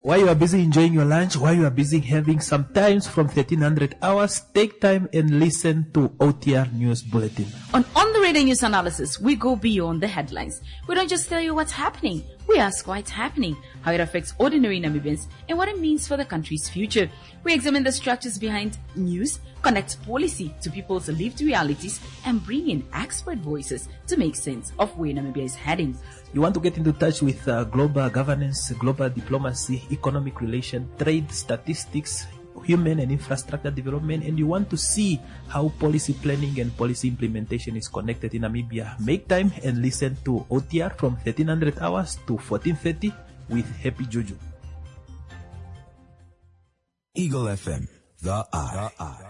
While you are busy enjoying your lunch, while you are busy having some times from 1300 hours, take time and listen to OTR News Bulletin. On the Radio News Analysis, we go beyond the headlines. We don't just tell you what's happening. We ask why it's happening, how it affects ordinary Namibians, and what it means for the country's future. We examine the structures behind news, connect policy to people's lived realities, and bring in expert voices to make sense of where Namibia is heading. You want to get into touch with global governance, global diplomacy, economic relation, trade, statistics, human and infrastructure development, and you want to see how policy planning and policy implementation is connected in Namibia. Make time and listen to OTR from 1300 hours to 14:30 with Happy Juju. Eagle FM, the Eye.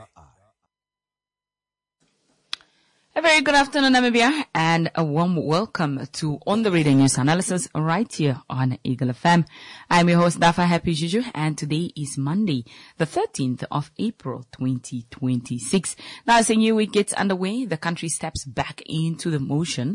A very good afternoon, Namibia, and a warm welcome to On the Radio News Analysis right here on Eagle FM. I'm your host, Dafa Happy Juju, and today is Monday, the 13th of April, 2026. Now, as a new week gets underway, the country steps back into motion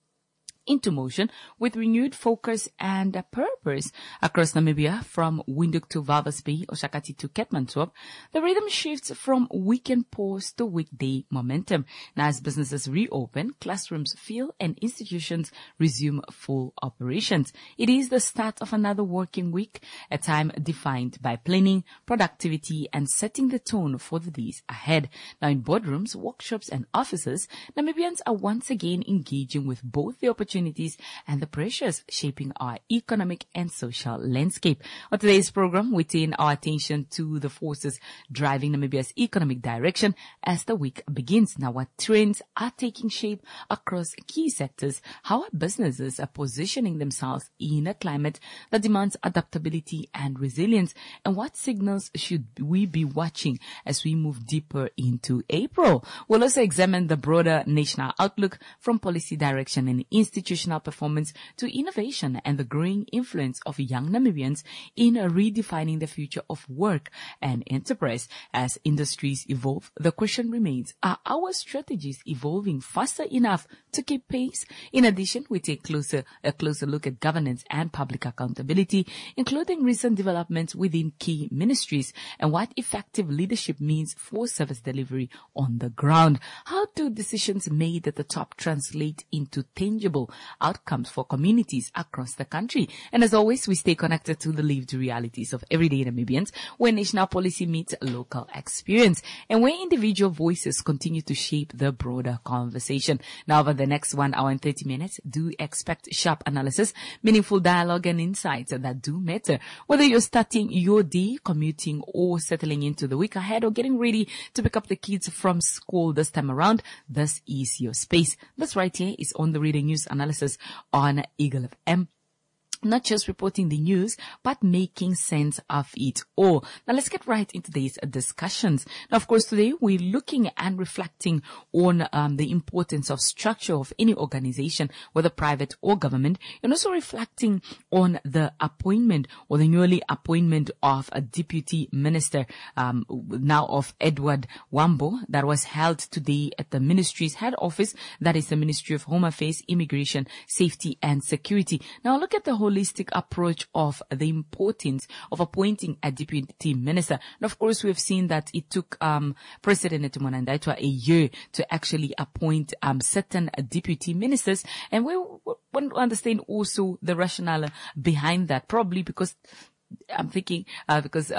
with renewed focus and purpose across Namibia, from Windhoek to Walvis Bay, Oshakati to Keetmanshoop. The rhythm shifts from weekend pause to weekday momentum. Now, as businesses reopen, classrooms fill, and institutions resume full operations. It is the start of another working week, a time defined by planning, productivity, and setting the tone for the days ahead. Now, in boardrooms, workshops, and offices, Namibians are once again engaging with both the opportunities and the pressures shaping our economic and social landscape. On today's program, we turn our attention to the forces driving Namibia's economic direction as the week begins. Now, what trends are taking shape across key sectors? How are businesses positioning themselves in a climate that demands adaptability and resilience? And what signals should we be watching as we move deeper into April? We'll also examine the broader national outlook, from policy direction and institutional performance to innovation, and the growing influence of young Namibians in redefining the future of work and enterprise. As industries evolve, the question remains, are our strategies evolving faster enough to keep pace? In addition, we take a closer look at governance and public accountability, including recent developments within key ministries and what effective leadership means for service delivery on the ground. How do decisions made at the top translate into tangible outcomes for communities across the country? And as always, we stay connected to the lived realities of everyday Namibians, where national policy meets local experience and where individual voices continue to shape the broader conversation. Now, over the next 1 hour and 30 minutes, do expect sharp analysis, meaningful dialogue, and insights that do matter. Whether you're starting your day, commuting, or settling into the week ahead, or getting ready to pick up the kids from school this time around, this is your space. This right here is On the Radio News Analysis on Eagle FM. Not just reporting the news, but making sense of it all. Now, let's get right into these discussions. Now, of course, today we're looking and reflecting on the importance of structure of any organization, whether private or government, and also reflecting on the appointment or the newly appointment of a deputy minister, now of Edward Wambo, that was held today at the ministry's head office, that is the Ministry of Home Affairs, Immigration, Safety and Security. Now, look at the holistic approach of the importance of appointing a deputy minister. And of course, we have seen that it took President Netumbo Ndaitwah a year to actually appoint certain deputy ministers, and we want to understand also the rationale behind that. Probably because I'm thinking because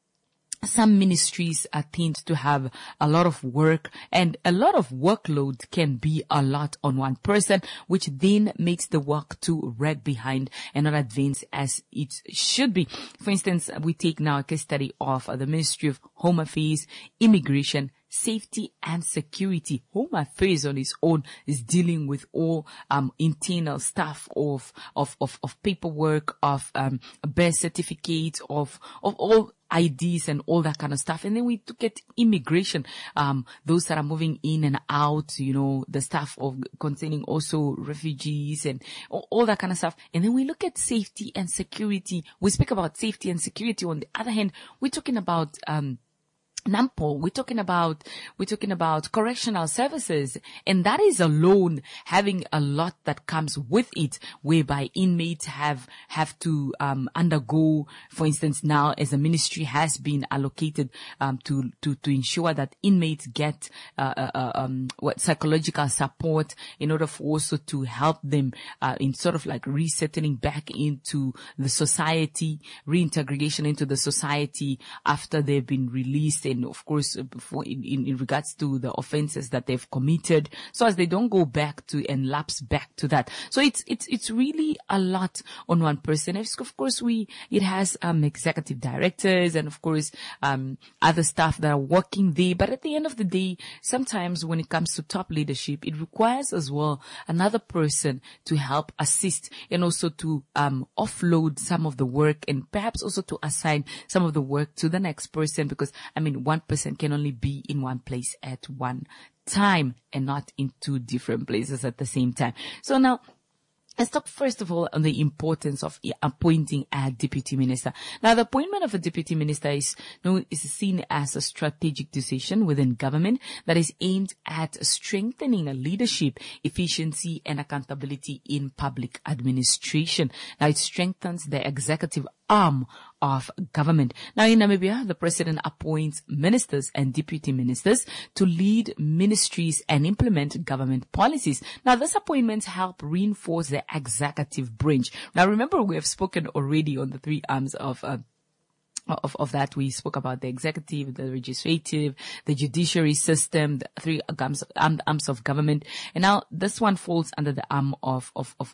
some ministries tend to have a lot of work, and a lot of workload can be a lot on one person, which then makes the work to lag behind and not advance as it should be. For instance, we take now a case study of the Ministry of Home Affairs, Immigration, Safety and Security. Home Affairs on its own is dealing with all internal stuff of paperwork, of birth certificates, of all IDs and all that kind of stuff. And then we look at immigration, those that are moving in and out, the stuff of containing also refugees and all that kind of stuff. And then we look at safety and security. We speak about safety and security. On the other hand, we're talking about Nampo, we're talking about correctional services, and that is alone having a lot that comes with it, whereby inmates have to undergo, for instance, now as a ministry has been allocated to ensure that inmates get psychological support in order for also to help them in sort of like resettling back into the society, reintegration into the society after they've been released, and of course, in regards to the offenses that they've committed, so as they don't go back to and lapse back to that. So it's really a lot on one person. Of course, it has executive directors and of course other staff that are working there. But at the end of the day, sometimes when it comes to top leadership, it requires as well another person to help assist and also to offload some of the work and perhaps also to assign some of the work to the next person, because one person can only be in one place at one time and not in two different places at the same time. So now, let's talk first of all on the importance of appointing a deputy minister. Now, the appointment of a deputy minister is seen as a strategic decision within government that is aimed at strengthening leadership, efficiency, and accountability in public administration. Now, it strengthens the executive arm of government. Now, in Namibia, the president appoints ministers and deputy ministers to lead ministries and implement government policies. Now, these appointments help reinforce the executive branch. Now, remember, we have spoken already on the three arms of that. We spoke about the executive, the legislative, the judiciary system, the three arms of government. And now this one falls under the arm of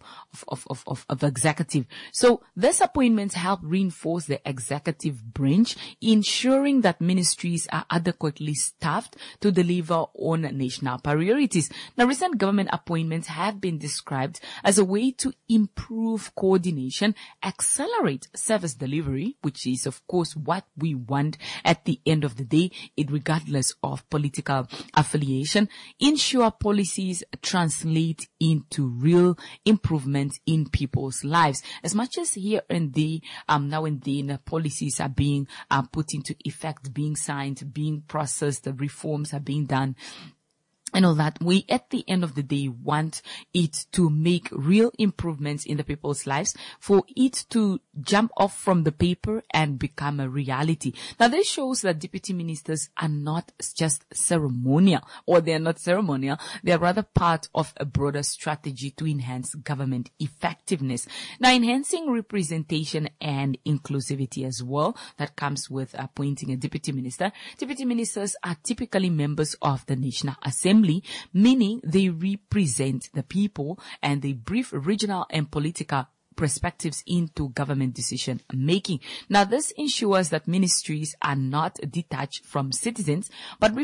executive. So these appointments help reinforce the executive branch, ensuring that ministries are adequately staffed to deliver on national priorities. Now, recent government appointments have been described as a way to improve coordination, accelerate service delivery, which is, of course, what we want at the end of the day, regardless of political affiliation, ensure policies translate into real improvement in people's lives. As much as here and there, now and then, policies are being put into effect, being signed, being processed, reforms are being done, and all that, we at the end of the day want it to make real improvements in the people's lives, for it to jump off from the paper and become a reality. Now, this shows that deputy ministers are not just ceremonial, or they are not ceremonial. They are rather part of a broader strategy to enhance government effectiveness. Now, enhancing representation and inclusivity as well, that comes with appointing a deputy minister. Deputy ministers are typically members of the National Assembly, meaning they represent the people and they brief regional and political perspectives into government decision making. Now, this ensures that ministries are not detached from citizens, but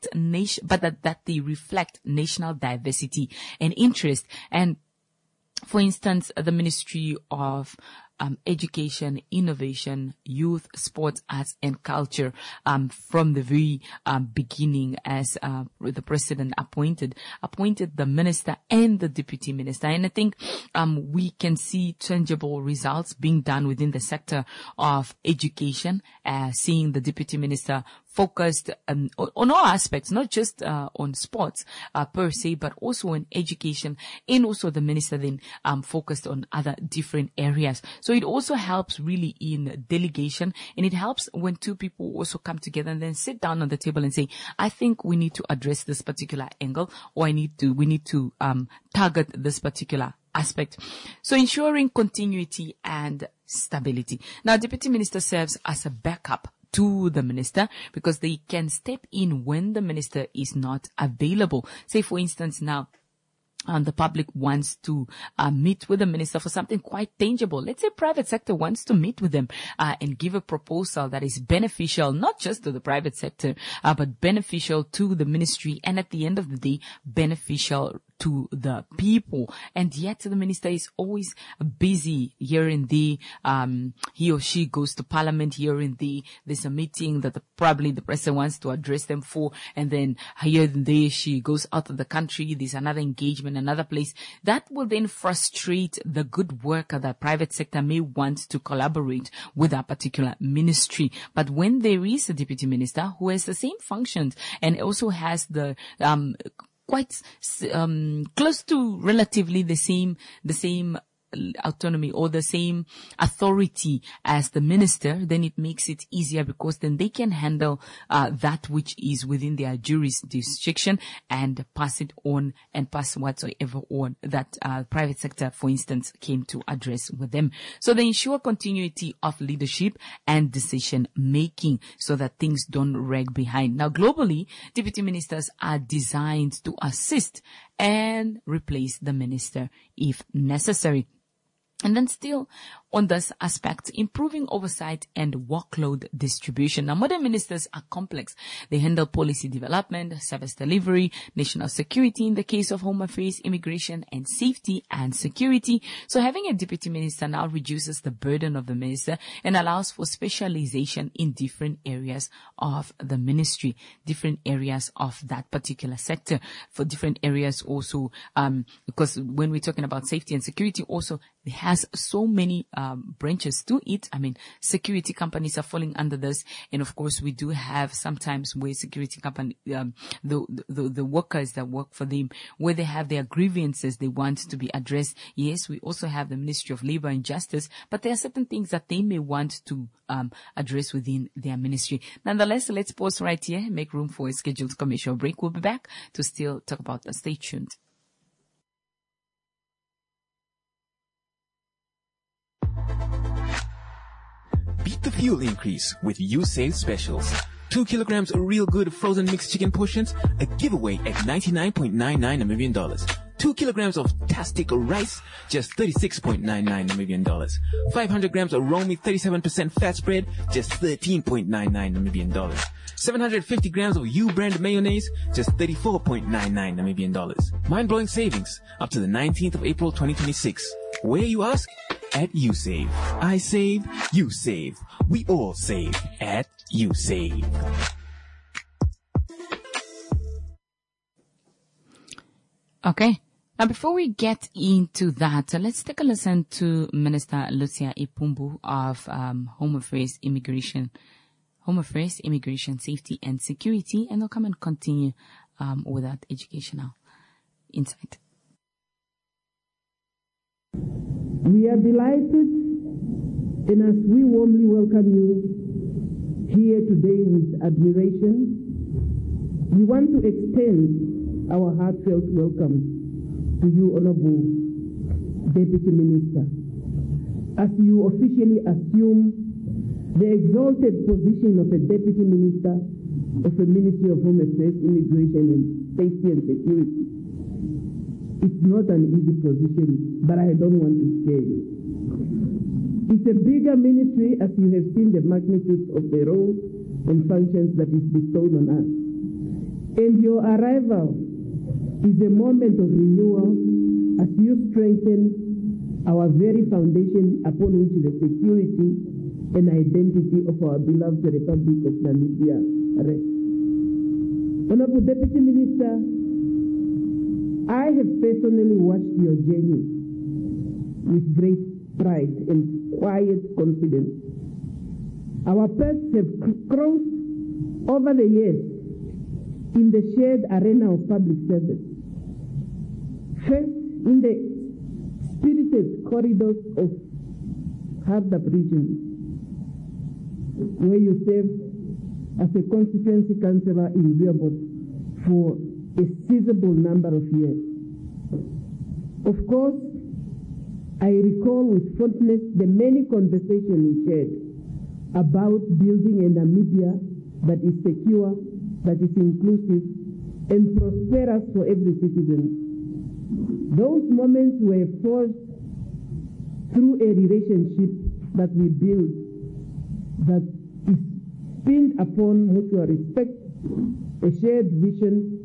that they reflect national diversity and interest. And for instance, the Ministry of Education, Innovation, Youth, Sports, Arts and Culture, from the very beginning, as the president appointed the minister and the deputy minister. And I think we can see tangible results being done within the sector of education, seeing the deputy minister focused on all aspects, not just on sports per se, but also on education, and also the minister then focused on other different areas. So it also helps really in delegation, and it helps when two people also come together and then sit down on the table and say, I think we need to address this particular angle, or we need to target this particular aspect. So ensuring continuity and stability. Now, deputy minister serves as a backup to the minister, because they can step in when the minister is not available. Say, for instance, now, the public wants to meet with the minister for something quite tangible. Let's say private sector wants to meet with them and give a proposal that is beneficial, not just to the private sector, but beneficial to the ministry, and at the end of the day, beneficial to the people. And yet the minister is always busy here and there. He or she goes to parliament here and there. There's a meeting that probably the president wants to address them for. And then here and there she goes out of the country. There's another engagement, another place. That will then frustrate the good work that the private sector may want to collaborate with a particular ministry. But when there is a deputy minister who has the same functions and also has the quite close to relatively the same autonomy or the same authority as the minister, then it makes it easier, because then they can handle that which is within their jurisdiction and pass it on and pass whatsoever on that private sector, for instance, came to address with them. So they ensure continuity of leadership and decision making so that things don't lag behind. Now, globally, deputy ministers are designed to assist and replace the minister if necessary. And then still on this aspect, improving oversight and workload distribution. Now, modern ministers are complex. They handle policy development, service delivery, national security in the case of home affairs, immigration, and safety and security. So having a deputy minister now reduces the burden of the minister and allows for specialization in different areas of the ministry, different areas of that particular sector, for different areas also, because when we're talking about safety and security also, it has so many branches to it. I mean, security companies are falling under this, and of course, we do have sometimes where security company, the workers that work for them, where they have their grievances they want to be addressed. Yes, we also have the Ministry of Labor and Justice, but there are certain things that they may want to address within their ministry. Nonetheless, let's pause right here and make room for a scheduled commercial break. We'll be back to still talk about that. Stay tuned. Beat the fuel increase with USave specials. 2 kilograms of real good frozen mixed chicken portions, a giveaway at $99.99 Namibian. 2 kilograms of Tastic rice, just $36.99 Namibian. 500 grams of Romy 37% fat spread, just $13.99 Namibian. 750 grams of U-brand mayonnaise, just $34.99 Namibian. Mind-blowing savings up to the 19th of April 2026. Where, you ask? At USave. I save, you save. We all save at USave. Okay. Now, before we get into that, let's take a listen to Minister Lucia Ipumbu of Home Affairs, Immigration, Safety and Security, and we'll come and continue with that educational insight. We are delighted, and as we warmly welcome you here today with admiration, we want to extend our heartfelt welcome to you, Honorable Deputy Minister, as you officially assume the exalted position of a Deputy Minister of the Ministry of Home Affairs, Immigration and Safety and Security. It's not an easy position, but I don't want to scare you. It's a bigger ministry, as you have seen the magnitude of the role and functions that is bestowed on us. And your arrival is a moment of renewal as you strengthen our very foundation upon which the security and identity of our beloved Republic of Namibia rests. Honorable Deputy Minister, I have personally watched your journey with great pride and quiet confidence. Our paths have crossed over the years in the shared arena of public service. First, in the spirited corridors of Hardap region, where you served as a constituency councillor in Viabot for a sizable number of years. Of course, I recall with fondness the many conversations we shared about building a Namibia that is secure, that is inclusive, and prosperous for every citizen. Those moments were forged through a relationship that we built that is pinned upon mutual respect, a shared vision,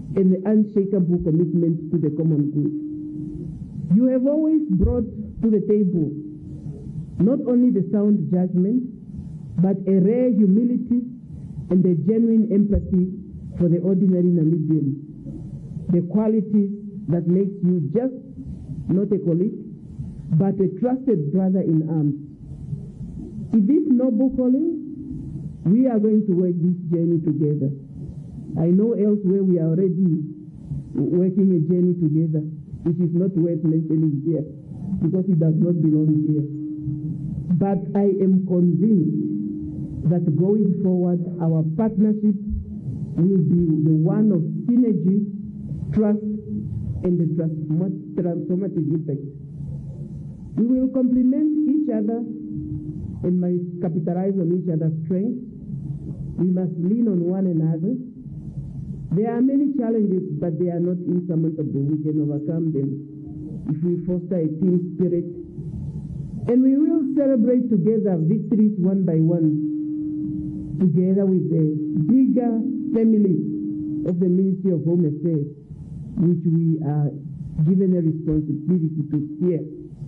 and the unshakable commitment to the common good. You have always brought to the table not only the sound judgment, but a rare humility and a genuine empathy for the ordinary Namibian, the qualities that makes you just not a colleague, but a trusted brother in arms. In this noble calling, we are going to work this journey together. I know elsewhere we are already working a journey together, which is not worth mentioning here, because it does not belong here. But I am convinced that going forward, our partnership will be the one of synergy, trust, and the transformative impact. We will complement each other and must capitalize on each other's strengths. We must lean on one another. There are many challenges, but they are not insurmountable. We can overcome them if we foster a team spirit. And we will celebrate together victories one by one, together with the bigger family of the Ministry of Home Affairs, which we are given a responsibility to steer.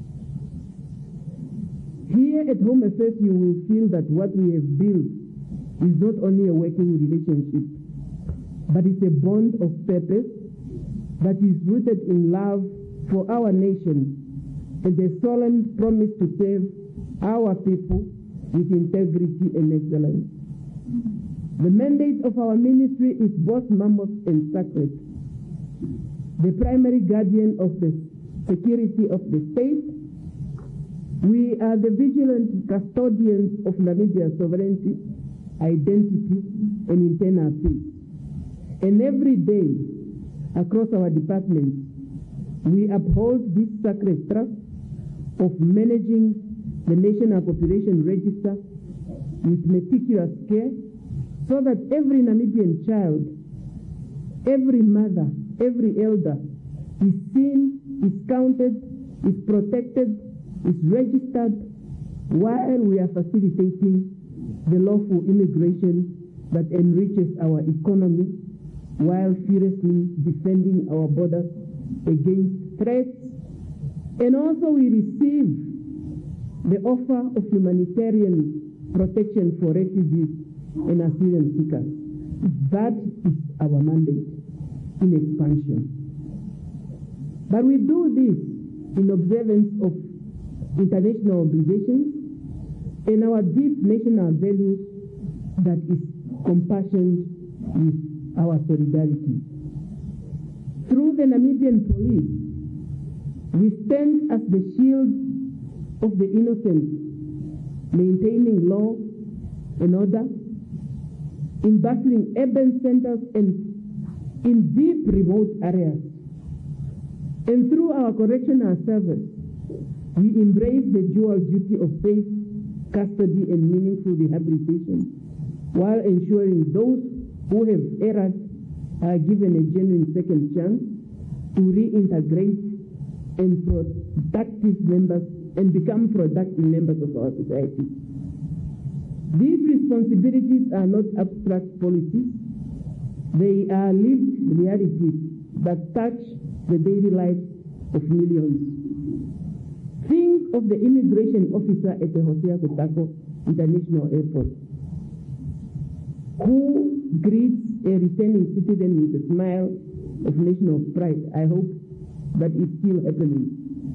Here at Home Affairs, you will feel that what we have built is not only a working relationship, but it's a bond of purpose that is rooted in love for our nation and a solemn promise to serve our people with integrity and excellence. The mandate of our ministry is both mammoth and sacred. The primary guardian of the security of the state, we are the vigilant custodians of Namibia's sovereignty, identity, and internal peace. And every day, across our departments, we uphold this sacred trust of managing the National Population Register with meticulous care, so that every Namibian child, every mother, every elder is seen, is counted, is protected, is registered, while we are facilitating the lawful immigration that enriches our economy, while furiously defending our borders against threats. And also we receive the offer of humanitarian protection for refugees and asylum seekers. That is our mandate in expansion. But we do this in observance of international obligations and our deep national values, that is compassion with our solidarity. Through the Namibian police, we stand as the shield of the innocent, maintaining law and order in bustling urban centers and in deep remote areas. And through our correctional service, we embrace the dual duty of safe custody and meaningful rehabilitation, while ensuring those who have erred are given a genuine second chance to reintegrate and become productive members of our society. These responsibilities are not abstract policies. They are lived realities that touch the daily lives of millions. Think of the immigration officer at the Hosea Kutako International Airport, who greets a returning citizen with a smile of national pride. I hope that is still happening,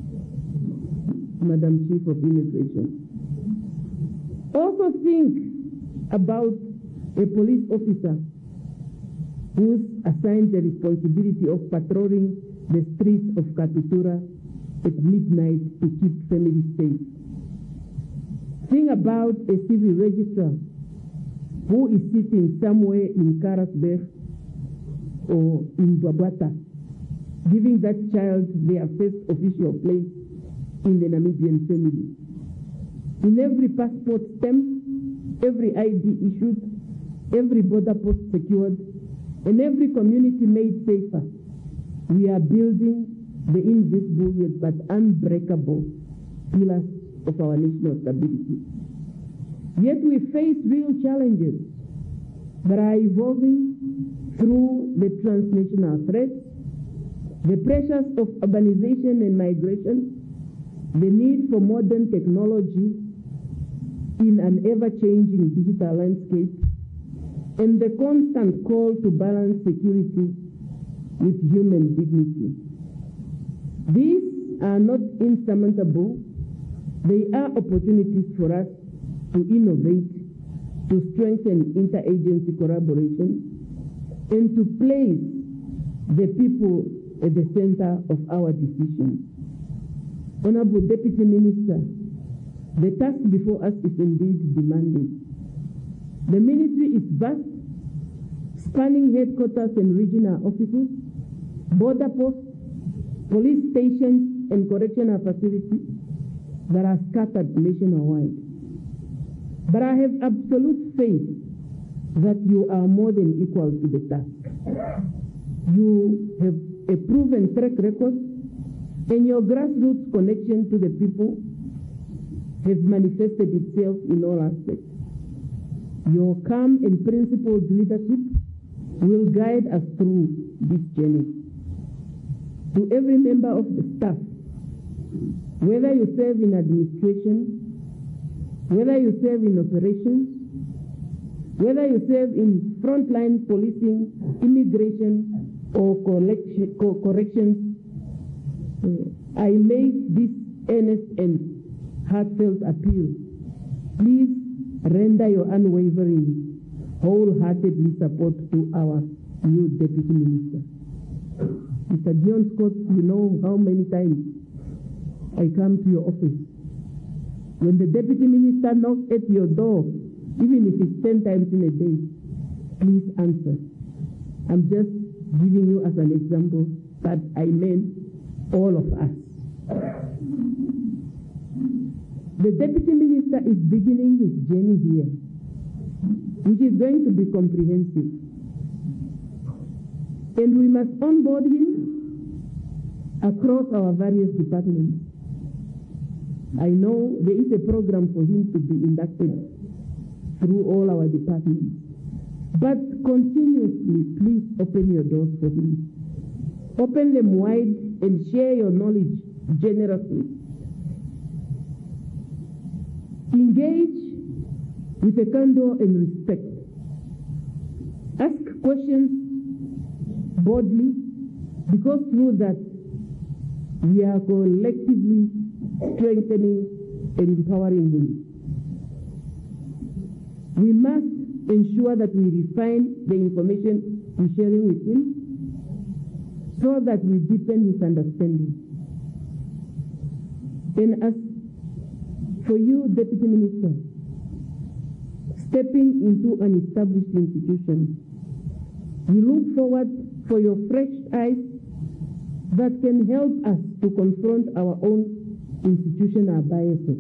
Madam Chief of Immigration. Also think about a police officer who is assigned the responsibility of patrolling the streets of Katutura at midnight to keep families safe. Think about a civil registrar who is sitting somewhere in Karasberg or in Babata, giving that child their first official place in the Namibian family. In every passport stamp, every ID issued, every border post secured, and every community made safer, we are building the invisible yet but unbreakable pillars of our national stability. Yet we face real challenges that are evolving through the transnational threats, the pressures of urbanization and migration, the need for modern technology in an ever-changing digital landscape, and the constant call to balance security with human dignity. These are not insurmountable. They are opportunities for us to innovate, to strengthen interagency collaboration, and to place the people at the center of our decisions. Honorable Deputy Minister, the task before us is indeed demanding. The ministry is vast, spanning headquarters and regional offices, border posts, police stations, and correctional facilities that are scattered nationwide. But I have absolute faith that you are more than equal to the task. You have a proven track record, and your grassroots connection to the people has manifested itself in all aspects. Your calm and principled leadership will guide us through this journey. To every member of the staff, whether you serve in administration, whether you serve in operations, whether you serve in frontline policing, immigration, or corrections, I make this earnest and heartfelt appeal. Please render your unwavering, wholeheartedly support to our new Deputy Minister. Mr. John Scott, you know how many times I come to your office. When the Deputy Minister knocks at your door, even if it's 10 times in a day, please answer. I'm just giving you as an example, but I meant all of us. The Deputy Minister is beginning his journey here, which is going to be comprehensive. And we must onboard him across our various departments. I know there is a program for him to be inducted through all our departments. But continuously, please open your doors for him. Open them wide and share your knowledge generously. Engage with a candor and respect. Ask questions boldly, because through that we are collectively strengthening and empowering him. We must ensure that we refine the information we're sharing with him so that we deepen his understanding. And as for you, Deputy Minister, stepping into an established institution, we look forward for your fresh eyes that can help us to confront our own institutional biases.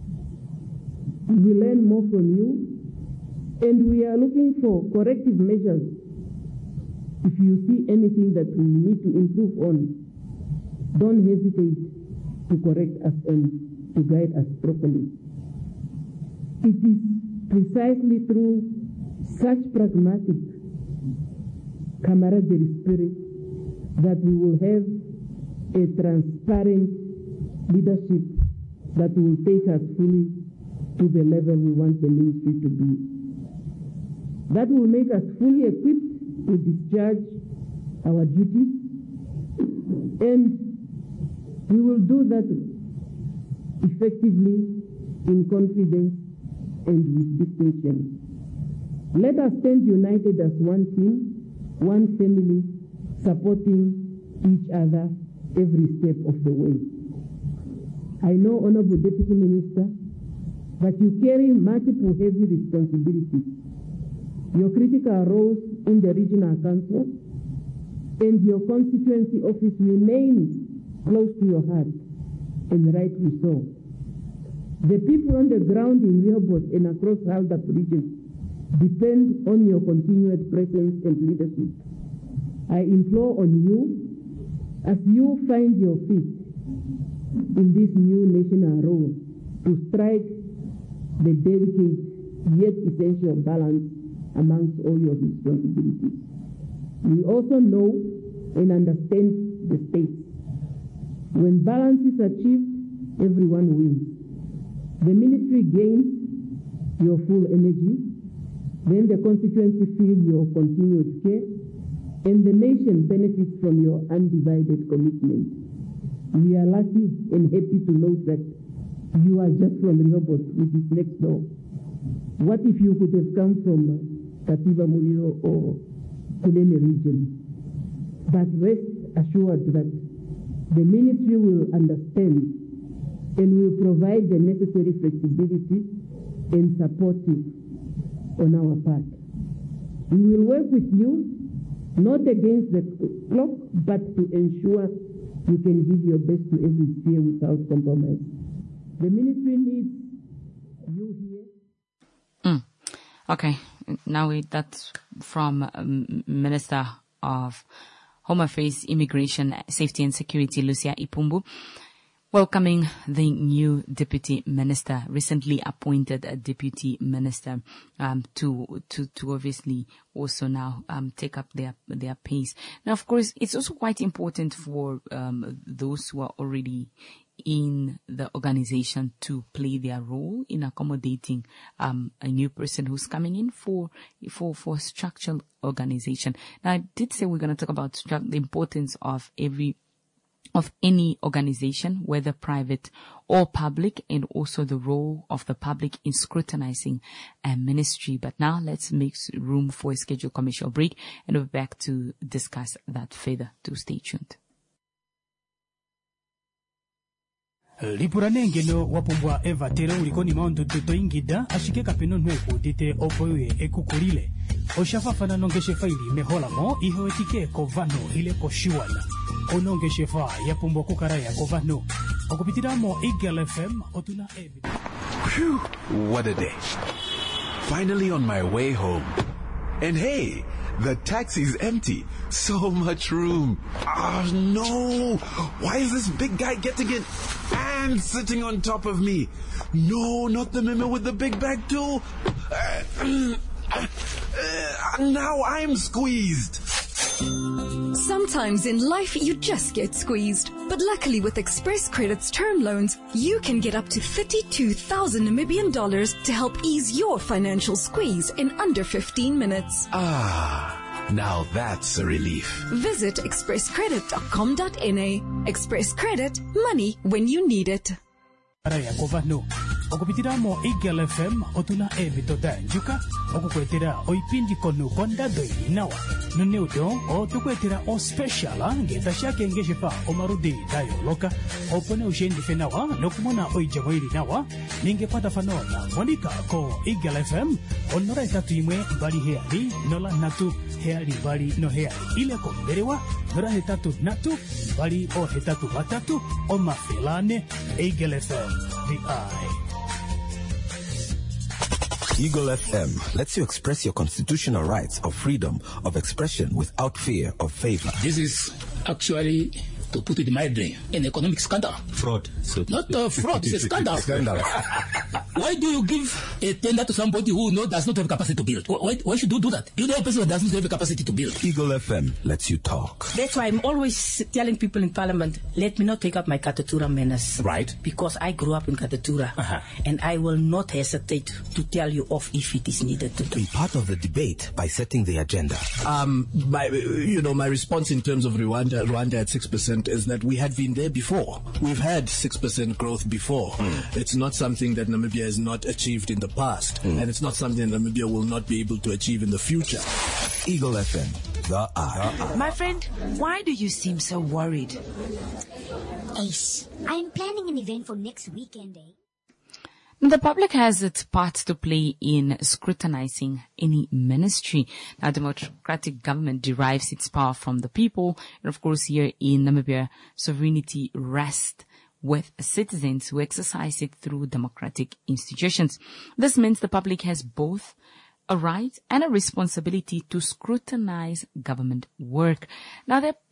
We learn more from you, and we are looking for corrective measures. If you see anything that we need to improve on, don't hesitate to correct us and to guide us properly. It is precisely through such pragmatic camaraderie spirit that we will have a transparent leadership that will take us fully to the level we want the ministry to be. That will make us fully equipped to discharge our duties, and we will do that effectively, in confidence, and with distinction. Let us stand united as one team, one family, supporting each other every step of the way. I know, Honorable Deputy Minister, that you carry multiple heavy responsibilities. Your critical roles in the Regional Council and your constituency office remain close to your heart, and rightly so. The people on the ground in Rehoboth and across Haldap region depend on your continued presence and leadership. I implore on you, as you find your feet in this new national role, to strike the delicate yet essential balance amongst all your responsibilities. We also know and understand the stakes. When balance is achieved, everyone wins. The ministry gains your full energy, then the constituency feels your continued care, and the nation benefits from your undivided commitment. We are lucky and happy to know that you are just from Rehoboth, which is next door. What if you could have come from Katiba Mulilo or Kunene region? But rest assured that the ministry will understand and will provide the necessary flexibility and support on our part. We will work with you, not against the clock, but to ensure you can give your best to every sphere without compromise. The ministry needs you here. Okay, now that's from Minister of Home Affairs, Immigration, Safety and Security, Lucia Ipumbu, welcoming the new deputy minister, recently appointed a deputy minister, to obviously also now take up their pace. Now, of course, it's also quite important for those who are already in the organization to play their role in accommodating a new person who's coming in for structural organization. Now, I did say we're going to talk about the importance of any organization, whether private or public, and also the role of the public in scrutinizing a ministry. But now let's make room for a scheduled commercial break, and we'll be back to discuss that further. To stay tuned. Lipurane ngeno wapumbwa eva tero ulikoni maundu tuto ingida ashike kapeno nweku tite opoye ekukulile oshafafana nongeshe faili mehola mo iho etike kovano ile koshiwana onongeshe fa yapumbwa kukaraya kovano okupitiramo Eagle FM otuna evi. Phew, what a day. Finally on my way home. And hey, the taxi's empty. So much room. Oh no! Why is this big guy getting in and sitting on top of me? No, not the memo with the big bag too. Now I'm squeezed. Sometimes in life you just get squeezed. But luckily with Express Credit's term loans, you can get up to 32,000 Namibian dollars to help ease your financial squeeze in under 15 minutes. Now that's a relief. Visit expresscredit.com.na. Express Credit, money when you need it. Okupitiramo Eagle FM otuna evitoda njuka okukwetera oipindi konu konda doi nawa nuneudo otukwetera o special ngeta shake ngeshefa omarudi dayo loka opone ushendi fenawa nokumona oijamoiri nawa ningepata fanona monika ko Eagle FM onora etatu imwe bali heali nola natu heali bali no heali ile ko berewa nora etatu natu bali o etatu batatu o mafelane Eagle FM the eye. Eagle FM lets you express your constitutional rights of freedom of expression without fear of favor. This is actually, to put it mildly, an economic scandal. Fraud. So not a fraud, it's a scandal. Scandal. Why do you give a tender to somebody who does not have capacity to build? Why should you do that? You know a person who doesn't have the capacity to build. Eagle FM lets you talk. That's why I'm always telling people in Parliament, let me not take up my Katatura menace. Right. Because I grew up in Katatura. And I will not hesitate to tell you off if it is needed to do. Be part of the debate by setting the agenda. My response in terms of Rwanda at 6% is that we had been there before. We've had 6% growth before. It's not something that Namibia has not achieved in the past, and it's not something that Namibia will not be able to achieve in the future. Eagle FM, the eye. My friend, why do you seem so worried? Ace, I'm planning an event for next weekend, The public has its part to play in scrutinizing any ministry. Now, democratic government derives its power from the people. And of course, here in Namibia, sovereignty rests with citizens who exercise it through democratic institutions. This means the public has both a right and a responsibility to scrutinize government work. Now, there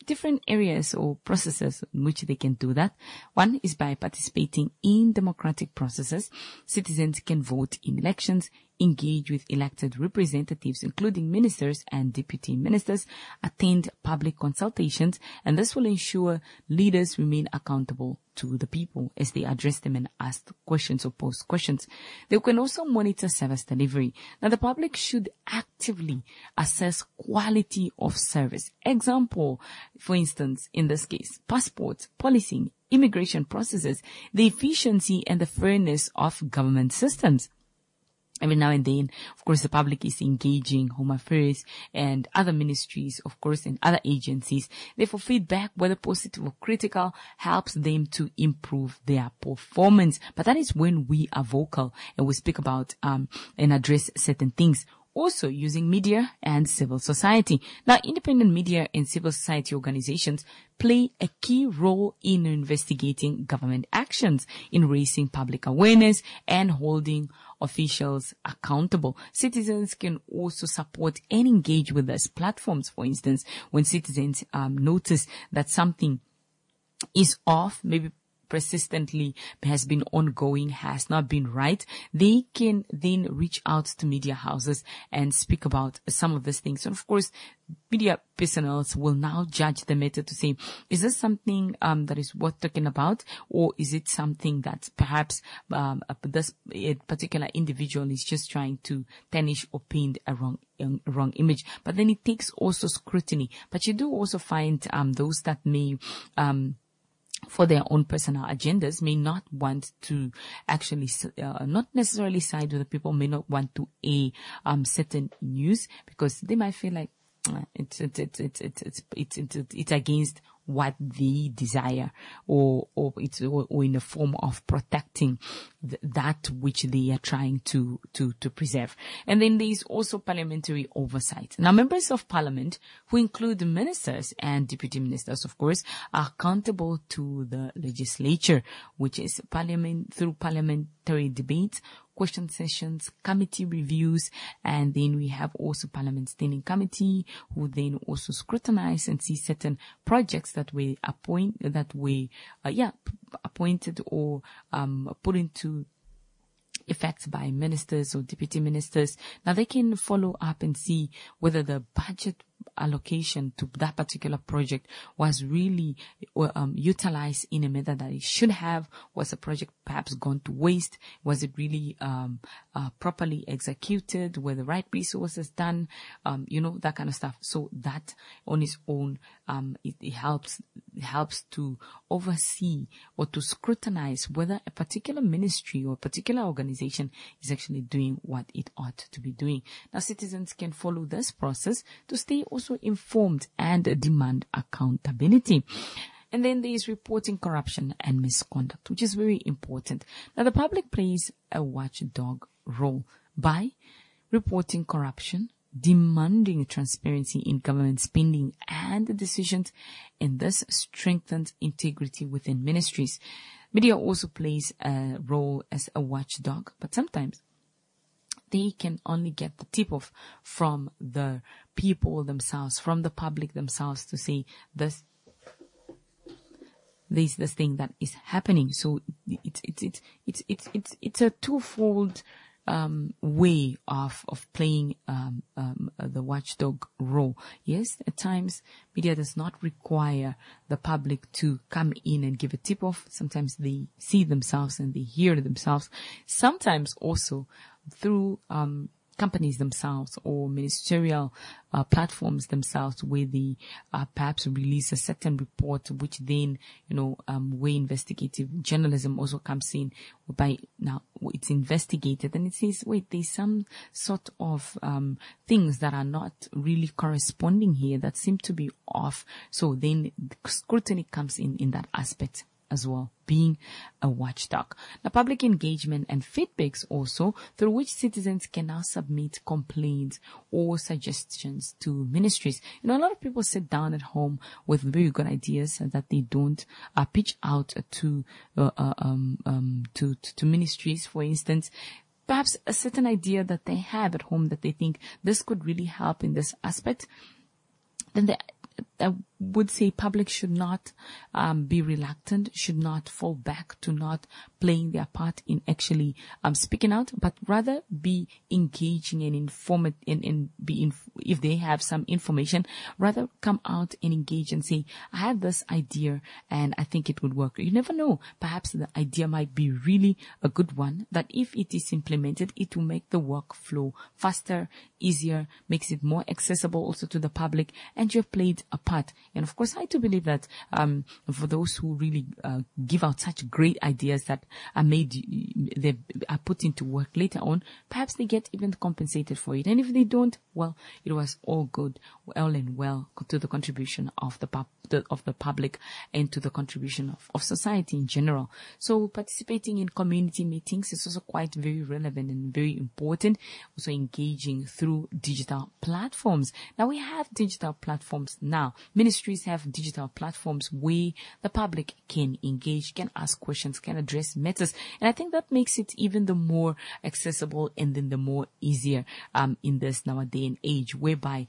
different areas or processes in which they can do that. One is by participating in democratic processes. Citizens can vote in elections, engage with elected representatives, including ministers and deputy ministers, attend public consultations, and this will ensure leaders remain accountable to the people as they address them and ask questions or pose questions. They can also monitor service delivery. Now, the public should actively assess quality of service. Example, for instance, in this case, passports, policing, immigration processes, the efficiency and the fairness of government systems. Every now and then, of course, the public is engaging Home Affairs and other ministries, of course, and other agencies. Therefore, feedback, whether positive or critical, helps them to improve their performance. But that is when we are vocal and we speak about and address certain things. Also using media and civil society. Now, independent media and civil society organizations play a key role in investigating government actions, in raising public awareness and holding officials accountable. Citizens can also support and engage with these platforms. For instance, when citizens notice that something is off, maybe persistently has been ongoing, has not been right, they can then reach out to media houses and speak about some of these things. And of course, media personnel will now judge the matter to say, is this something that is worth talking about, or is it something that perhaps this particular individual is just trying to tarnish or paint a wrong image? But then it takes also scrutiny. But you do also find those that may for their own personal agendas, may not want to actually, not necessarily side with the people, may not want to air certain news because they might feel like it's against what they desire, or in the form of protecting that which they are trying to preserve. And then there is also parliamentary oversight. Now, members of parliament, who include ministers and deputy ministers, of course, are accountable to the legislature, which is parliament through parliamentary debates, question sessions, committee reviews, and then we have also Parliament Standing Committee, who then also scrutinize and see certain projects that were appointed or put into effect by ministers or deputy ministers. Now they can follow up and see whether the budget allocation to that particular project was really utilized in a manner that it should have. Was the project perhaps gone to waste? Was it really properly executed? Were the right resources done? That kind of stuff. So that on its own, it helps to oversee or to scrutinize whether a particular ministry or a particular organization is actually doing what it ought to be doing. Now, citizens can follow this process to stay also informed and demand accountability. And then there is reporting corruption and misconduct, which is very important. Now, the public plays a watchdog role by reporting corruption, demanding transparency in government spending and decisions, and this strengthens integrity within ministries. Media also plays a role as a watchdog, but sometimes they can only get the tip-off from the people themselves, from the public themselves, to say there's this thing that is happening. So it's a twofold way of playing the watchdog role. Yes, at times media does not require the public to come in and give a tip-off. Sometimes they see themselves and they hear themselves. Sometimes also through companies themselves or ministerial platforms themselves, where they perhaps release a certain report, which then, where investigative journalism also comes in. By now it's investigated and it says, wait, there's some sort of things that are not really corresponding here, that seem to be off. So then scrutiny comes in that aspect as well, being a watchdog. Now, public engagement and feedbacks also, through which citizens can now submit complaints or suggestions to ministries. A lot of people sit down at home with very good ideas that they don't pitch out to ministries. For instance, perhaps a certain idea that they have at home that they think this could really help in this aspect, then I would say public should not be reluctant, should not fall back to not playing their part in actually speaking out, but rather be engaging and if they have some information, rather come out and engage and say, I have this idea and I think it would work. You never know. Perhaps the idea might be really a good one, that if it is implemented, it will make the workflow faster, easier, makes it more accessible also to the public, and you have played a part. And of course, I do believe that for those who really give out such great ideas that are they are put into work later on, perhaps they get even compensated for it. And if they don't, well, it was all good, all and well, to the contribution of the public and to the contribution of society in general. So participating in community meetings is also quite very relevant and very important. Also engaging through digital platforms. Now we have digital platforms now. Ministries have digital platforms where the public can engage, can ask questions, can address matters. And I think that makes it even the more accessible and then the more easier in this nowadays and age, whereby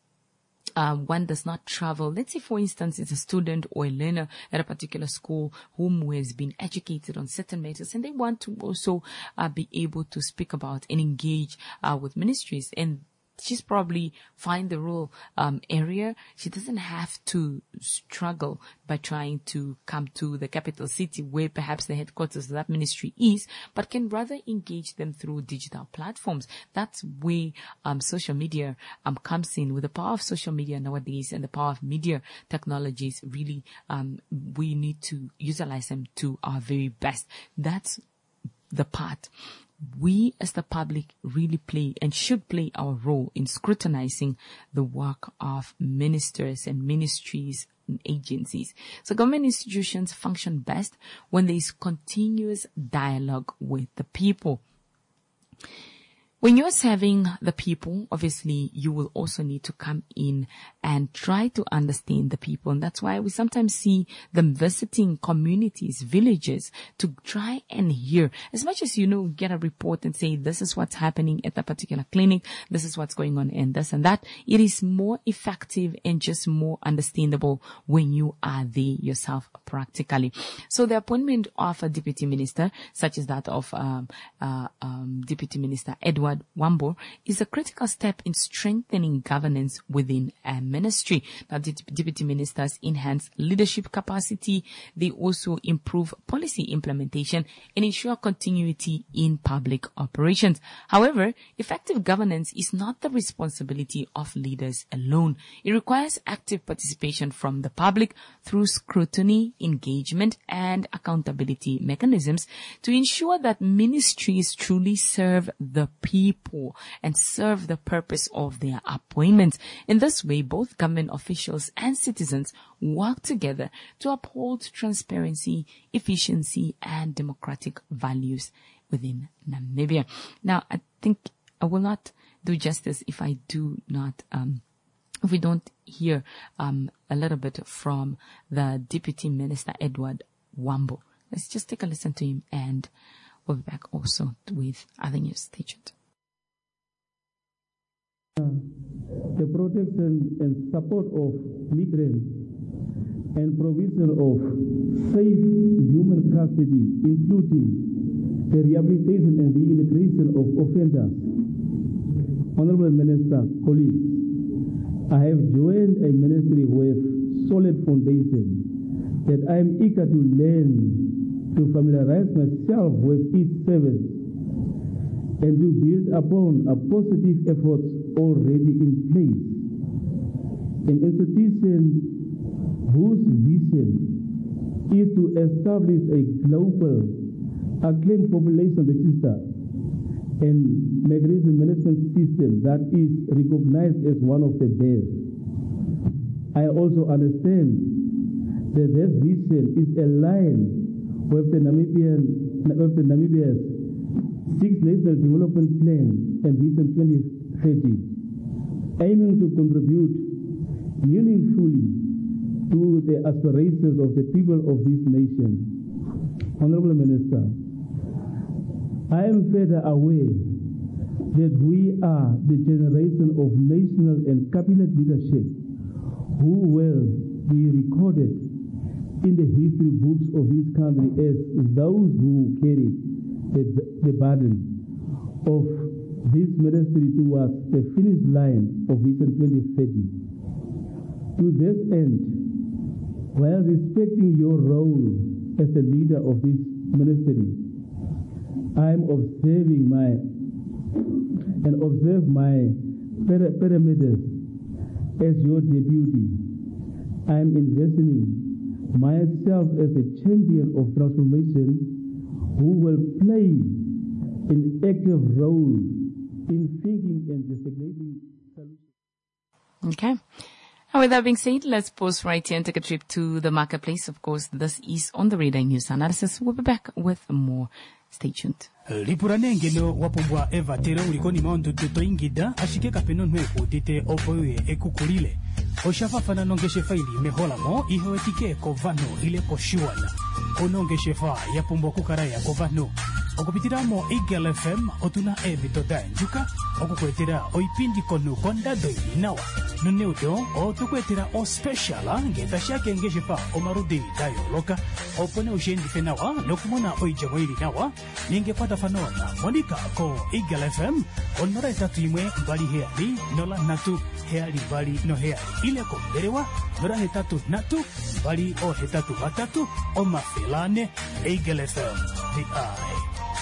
one does not travel. Let's say, for instance, it's a student or a learner at a particular school who has been educated on certain matters, and they want to also be able to speak about and engage with ministries. And she's probably find the rural area. She doesn't have to struggle by trying to come to the capital city where perhaps the headquarters of that ministry is, but can rather engage them through digital platforms. That's where social media comes in. With the power of social media nowadays and the power of media technologies, really we need to utilize them to our very best. That's the part we as the public really play and should play our role in scrutinizing the work of ministers and ministries and agencies. So government institutions function best when there is continuous dialogue with the people. When you're serving the people, obviously you will also need to come in and try to understand the people. And that's why we sometimes see them visiting communities, villages, to try and hear. As much as, get a report and say, this is what's happening at a particular clinic, this is what's going on and this and that, it is more effective and just more understandable when you are there yourself practically. So the appointment of a deputy minister, such as that of Deputy Minister Edward Wambo, is a critical step in strengthening governance within a ministry. Now, deputy ministers enhance leadership capacity. They also improve policy implementation and ensure continuity in public operations. However, effective governance is not the responsibility of leaders alone. It requires active participation from the public through scrutiny, engagement, and accountability mechanisms to ensure that ministries truly serve the people and serve the purpose of their appointments. In this way, both government officials and citizens work together to uphold transparency, efficiency, and democratic values within Namibia. Now, I think I will not do justice if I do not, if we don't hear a little bit from the Deputy Minister Edward Wambo. Let's just take a listen to him, and we'll be back also with other news. Stay tuned. The protection and support of migrants and provision of safe human custody, including the rehabilitation and reintegration of offenders. Honorable Minister, colleagues, I have joined a ministry with solid foundation that I am eager to learn, to familiarize myself with its service, and to build upon a positive efforts already in place. An institution whose vision is to establish a global acclaimed population register and migration management system that is recognized as one of the best. I also understand that this vision is aligned with the Namibia's Sixth National Development Plan and Vision 2030, aiming to contribute meaningfully to the aspirations of the people of this nation. Honorable Minister, I am further aware that we are the generation of national and cabinet leadership who will be recorded in the history books of this country as those who carry the burden of this ministry towards the finish line of Vision 2030. To this end, while respecting your role as the leader of this ministry, I am observe my parameters as your deputy. I am envisioning myself as a champion of transformation who will play an active role in thinking and designating solutions. Okay. And with that being said, let's pause right here and take a trip to the marketplace. Of course, this is on the Radar News Analysis. We'll be back with more. Stay tuned. Lipuranengeno wapumbwa Eva tere ulikoni maundu tutoingida ashike kapeno nweku dite opoye ekukulile. Oshafafana nongeshefa ili meholamo ihoetike kovano ile koshuana. Onongeshefa yapumbwa kukaraya kovano. Okupitiramo Eagle FM otuna evitoda njuka okukwetera oipindi konu konda doi nawa nuneudo otukwetera o special ngeta shake ngeshefa omarudi dayo loka opone ushendi fenawa nokumona oijamwili nawa ningepata fanona monika ko Eagle FM onora etatu imwe mbali heali nola natu heali mbali no heali ile komberewa nora hetatu natu mbali o hetatu batatu o mafelane Eagle FM the eye.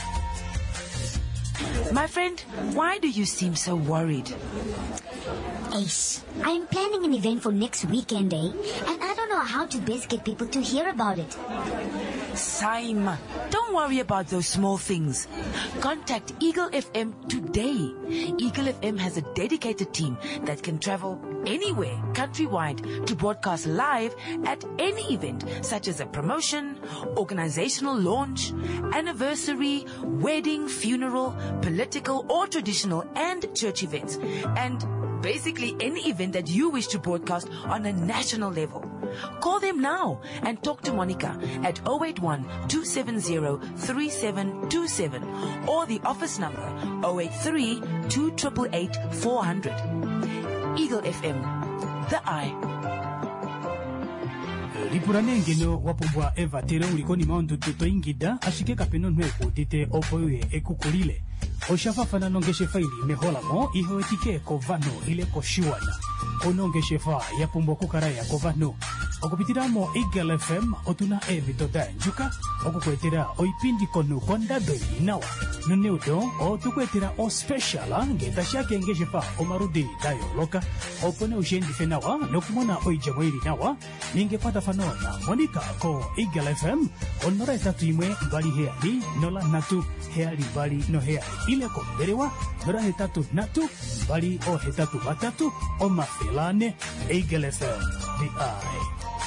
My friend, why do you seem so worried? Ace, I'm planning an event for next weekend, and I don't know how to best get people to hear about it. Sime, don't worry about those small things. Contact Eagle FM today. Eagle FM has a dedicated team that can travel anywhere countrywide to broadcast live at any event, such as a promotion, organizational launch, anniversary, wedding, funeral, political or traditional and church events, and basically any event that you wish to broadcast on a national level. Call them now and talk to Monica at 081-270-3727 or the office number 083-288-400. Eagle FM, the eye. Lipuranengeno wapumbwa Eva tere ulikoni maundu tutoingida ashike kapeno nweku dite opoye ekukulile. Oshafafana nongeshefa ili meholamo ihoetike kovano ile koshuana. Onongeshefa yapumbwa kukaraya kovano. Okupitiramo Eagle FM otuna evitoda njuka okukwetera oipindi konu konda doi nawa nuneudo otukwetera o special ngeta shake ngeshefa omarudi dayo loka opone ushendi fenawa nokumona oijamwili nawa ningepata fanona monika ko Eagle FM onora etatu imwe mbali heali nola natu heali mbali no heali ile komberewa nora hetatu natu mbali o hetatu batatu o mafelane Eagle FM the eye.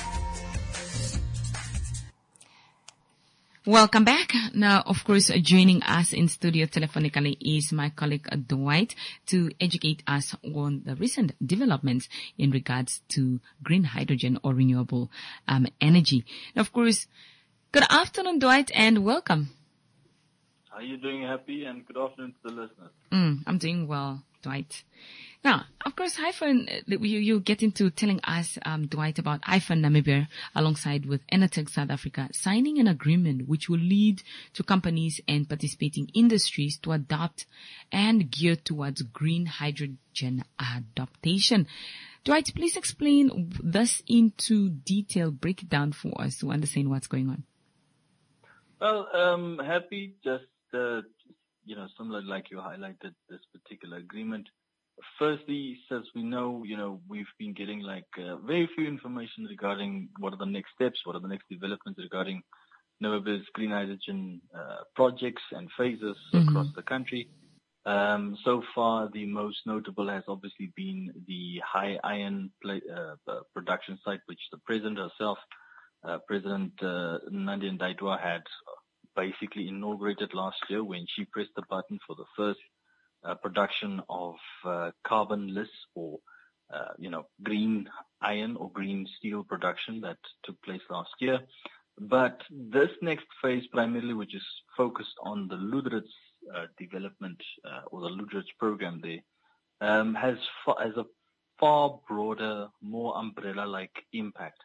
Welcome back. Now, of course, joining us in studio telephonically is my colleague Dwight to educate us on the recent developments in regards to green hydrogen or renewable energy. Now, of course, good afternoon, Dwight, and welcome. How are you doing, Happy? And good afternoon to the listeners. I'm doing well, Dwight. Now, of course, Hyphen, you get into telling us, Dwight, about Hyphen Namibia alongside with Enertech South Africa signing an agreement which will lead to companies and participating industries to adopt and gear towards green hydrogen adaptation. Dwight, please explain this into detail, break it down for us to understand what's going on. Well, Happy, just, similar like you highlighted this particular agreement. Firstly, as we know, we've been getting very few information regarding what are the next steps, what are the next developments regarding Namibia's green hydrogen projects and phases across the country. So far, the most notable has obviously been the high iron production site, which the president herself, President Nandi Ndaitwah, had basically inaugurated last year when she pressed the button for the first production of carbonless or green iron or green steel production that took place last year. But this next phase, primarily, which is focused on the Lüderitz development or the Lüderitz program there, has far broader, more umbrella-like impact.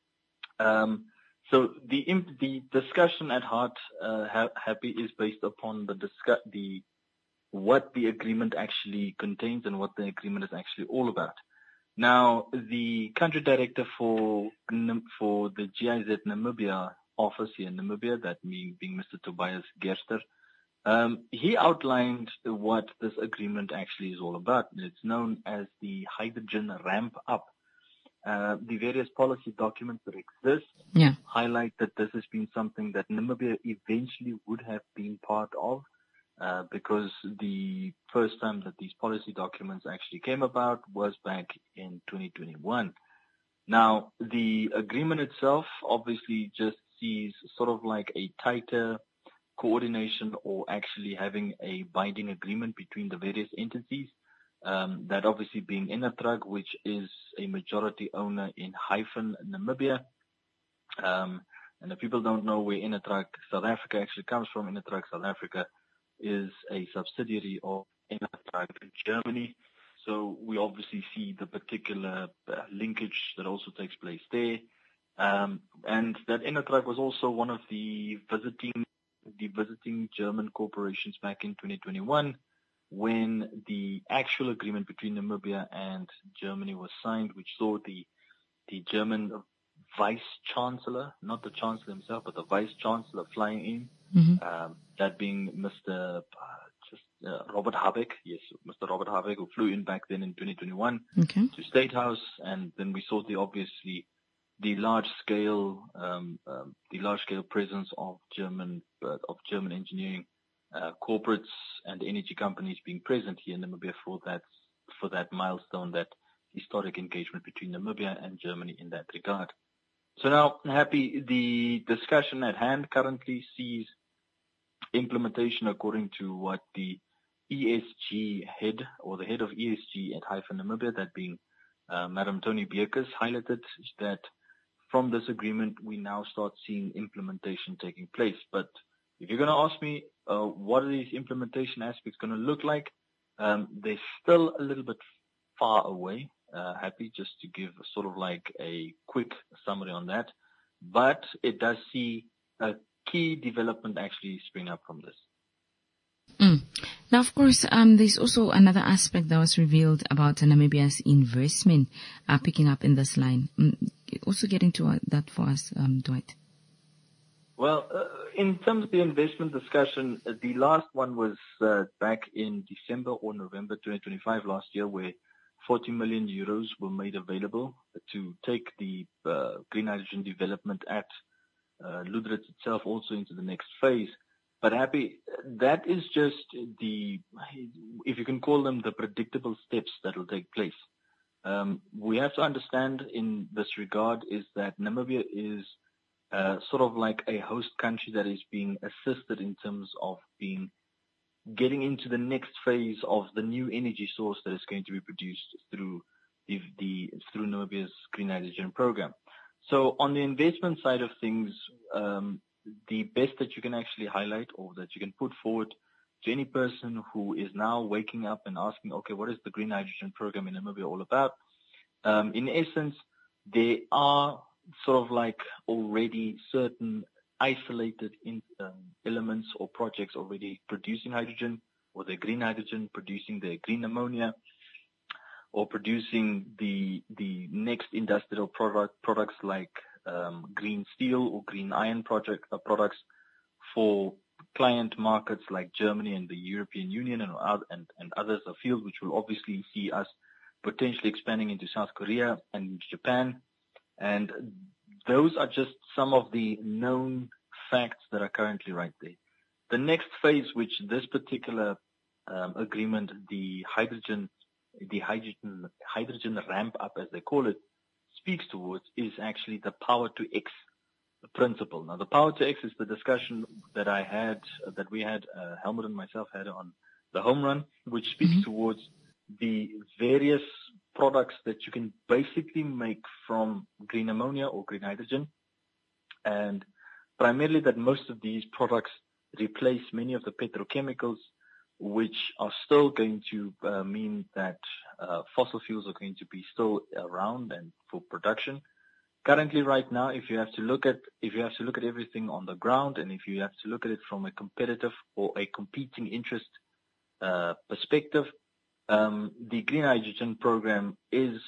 So the discussion at heart, Happy, is based upon what the agreement actually contains and what the agreement is actually all about. Now, the country director for the GIZ Namibia office here in Namibia, that being Mr. Tobias Gerster, he outlined what this agreement actually is all about. It's known as the hydrogen ramp up. The various policy documents that exist highlight that this has been something that Namibia eventually would have been part of, because the first time that these policy documents actually came about was back in 2021. Now, the agreement itself obviously just sees sort of like a tighter coordination or actually having a binding agreement between the various entities. That obviously being Inatrag, which is a majority owner in Hyphen, Namibia. And if people don't know where Inatrag South Africa actually comes from, Inatrag South Africa is a subsidiary of Inatrag Germany. So we obviously see the particular linkage that also takes place there. And that Inatrag was also one of the visiting German corporations back in 2021, when the actual agreement between Namibia and Germany was signed, which saw the German vice chancellor, not the chancellor himself, but the vice chancellor flying in, that being Mr. Robert Habeck. Yes, Mr. Robert Habeck, who flew in back then in 2021 to State House, and then we saw the large scale presence of German engineering corporates and energy companies being present here in Namibia for that milestone, that historic engagement between Namibia and Germany in that regard. So now, Happy, the discussion at hand currently sees implementation according to what the ESG head, or the head of ESG at Hyphen Namibia, that being Madam Tony Beekers, highlighted, that from this agreement we now start seeing implementation taking place. But if you're going to ask me what are these implementation aspects going to look like, they're still a little bit far away. Happy just to give sort of like a quick summary on that. But it does see a key development actually spring up from this. Now, of course, there's also another aspect that was revealed about Namibia's investment picking up in this line. Also getting to that for us, Dwight. Well, in terms of the investment discussion, the last one was back in December or November 2025 last year, where 40 million euros were made available to take the green hydrogen development at Lüderitz itself also into the next phase. But Happy, that is just if you can call them, the predictable steps that will take place. We have to understand in this regard is that Namibia is sort of like a host country that is being assisted in terms of getting into the next phase of the new energy source that is going to be produced through through Namibia's green hydrogen program. So on the investment side of things, the best that you can actually highlight, or that you can put forward to any person who is now waking up and asking, okay, what is the green hydrogen program in Namibia all about? In essence, there are sort of like already certain isolated elements or projects already producing hydrogen, or the green hydrogen, producing the green ammonia, or producing the next industrial products like green steel or green iron products for client markets like Germany and the European Union and others afield, which will obviously see us potentially expanding into South Korea and Japan. And those are just some of the known facts that are currently right there. The next phase, which this particular agreement, the hydrogen ramp up, as they call it, speaks towards, is actually the power to X principle. Now, the power to X is the discussion that we had, Helmut and myself had on the home run, which speaks towards the various products that you can basically make from green ammonia or green hydrogen, and primarily that most of these products replace many of the petrochemicals which are still going to mean that fossil fuels are going to be still around and for production. Currently, right now, if you have to look at everything on the ground, and if you have to look at it from a competitive or a competing interest perspective, the green hydrogen program is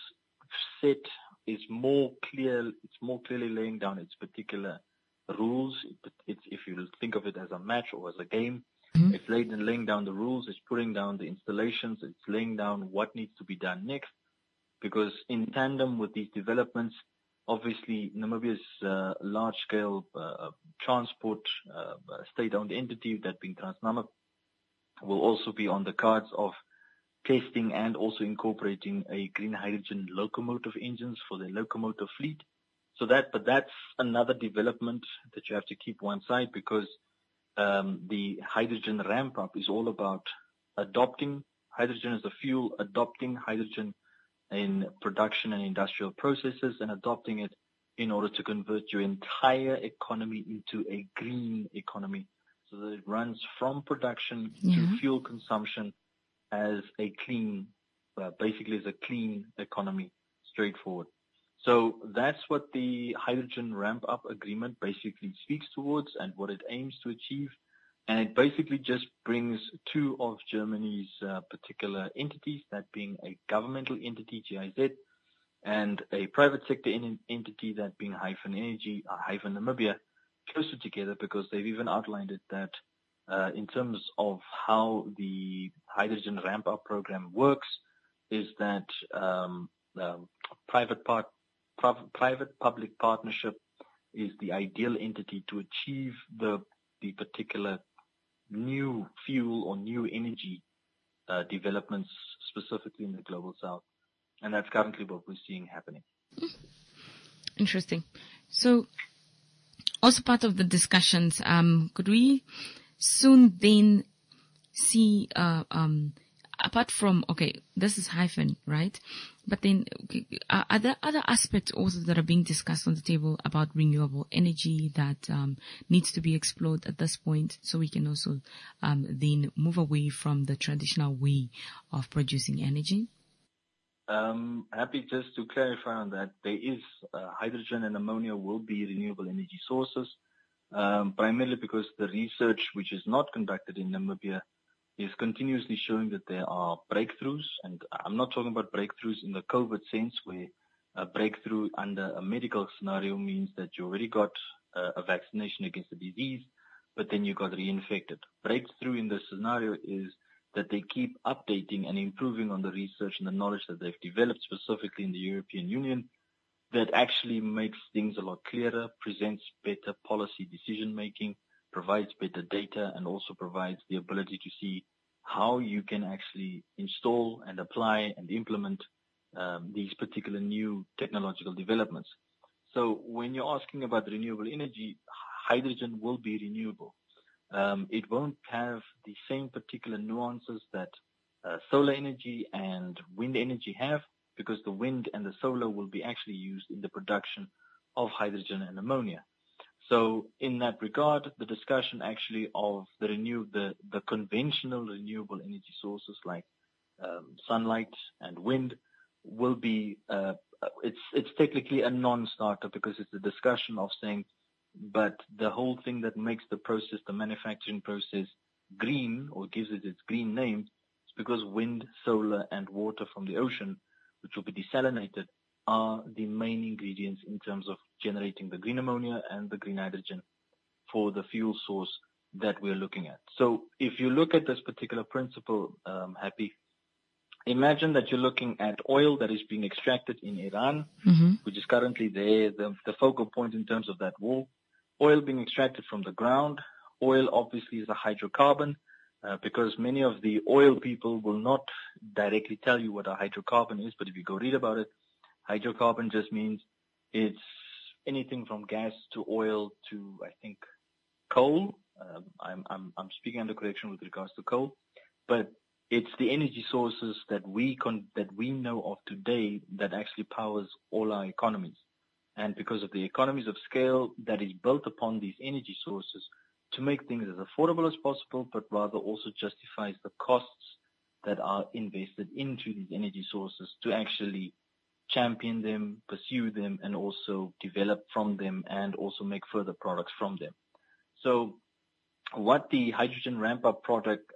more clearly laying down its particular rules. If you think of it as a match or as a game, it's laying down the rules, it's putting down the installations, it's laying down what needs to be done next. Because in tandem with these developments, obviously Namibia's large-scale transport state-owned entity, that being Transnamib, will also be on the cards of testing and also incorporating a green hydrogen locomotive engines for their locomotive fleet. But that's another development that you have to keep one side, because the hydrogen ramp up is all about adopting hydrogen as a fuel, adopting hydrogen in production and industrial processes, and adopting it in order to convert your entire economy into a green economy, so that it runs from production to fuel consumption as a clean, basically as a clean economy, straightforward. So that's what the hydrogen ramp-up agreement basically speaks towards and what it aims to achieve. And it basically just brings two of Germany's particular entities, that being a governmental entity, GIZ, and a private sector entity, that being Hyphen Energy, Hyphen Namibia, closer together, because they've even outlined it that in terms of how the hydrogen ramp-up program works, is that private-public partnership is the ideal entity to achieve the particular new fuel or new energy developments, specifically in the global south. And that's currently what we're seeing happening. Interesting. So, also part of the discussions, could we soon then see, apart from, this is Hyphen, right? But then, are there other aspects also that are being discussed on the table about renewable energy that needs to be explored at this point, so we can also then move away from the traditional way of producing energy? Happy just to clarify on that. There is hydrogen and ammonia will be renewable energy sources, primarily because the research which is not conducted in Namibia is continuously showing that there are breakthroughs, and I'm not talking about breakthroughs in the COVID sense, where a breakthrough under a medical scenario means that you already got a vaccination against the disease, but then you got reinfected. Breakthrough in this scenario is that they keep updating and improving on the research and the knowledge that they've developed, specifically in the European Union, that actually makes things a lot clearer, presents better policy decision-making, provides better data, and also provides the ability to see how you can actually install and apply and implement these particular new technological developments. So when you're asking about renewable energy, hydrogen will be renewable. It won't have the same particular nuances that solar energy and wind energy have, because the wind and the solar will be actually used in the production of hydrogen and ammonia. So in that regard, the discussion actually of the conventional renewable energy sources like sunlight and wind will be, it's technically a non-starter, because it's a discussion of saying, but the whole thing that makes the process, the manufacturing process, green, or gives it its green name, is because wind, solar, and water from the ocean, which will be desalinated, are the main ingredients in terms of generating the green ammonia and the green hydrogen for the fuel source that we're looking at. So if you look at this particular principle, Happy, imagine that you're looking at oil that is being extracted in Iran, which is currently there, the focal point in terms of that war. Oil being extracted from the ground. Oil obviously is a hydrocarbon, because many of the oil people will not directly tell you what a hydrocarbon is, but if you go read about it, hydrocarbon just means it's anything from gas to oil to, I think, coal. I'm speaking under correction with regards to coal, but it's the energy sources that we know of today that actually powers all our economies. And because of the economies of scale that is built upon these energy sources, to make things as affordable as possible, but rather also justifies the costs that are invested into these energy sources to actually champion them, pursue them, and also develop from them and also make further products from them. So what the hydrogen ramp-up project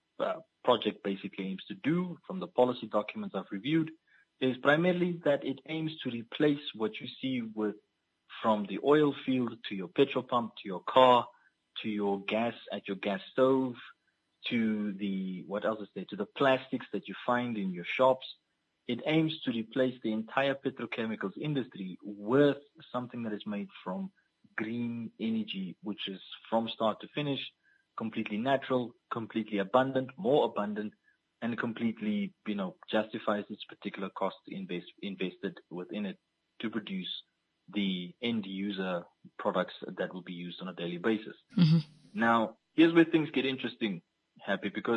basically aims to do from the policy documents I've reviewed is primarily that it aims to replace what you see with from the oil field to your petrol pump, to your car, to your gas at your gas stove, to the, what else is there, to the plastics that you find in your shops. It aims to replace the entire petrochemicals industry with something that is made from green energy, which is from start to finish, completely natural, completely abundant, more abundant, and completely, justifies its particular cost invested within it to produce the end user products that will be used on a daily basis. Mm-hmm. Now, here's where things get interesting, Happy, because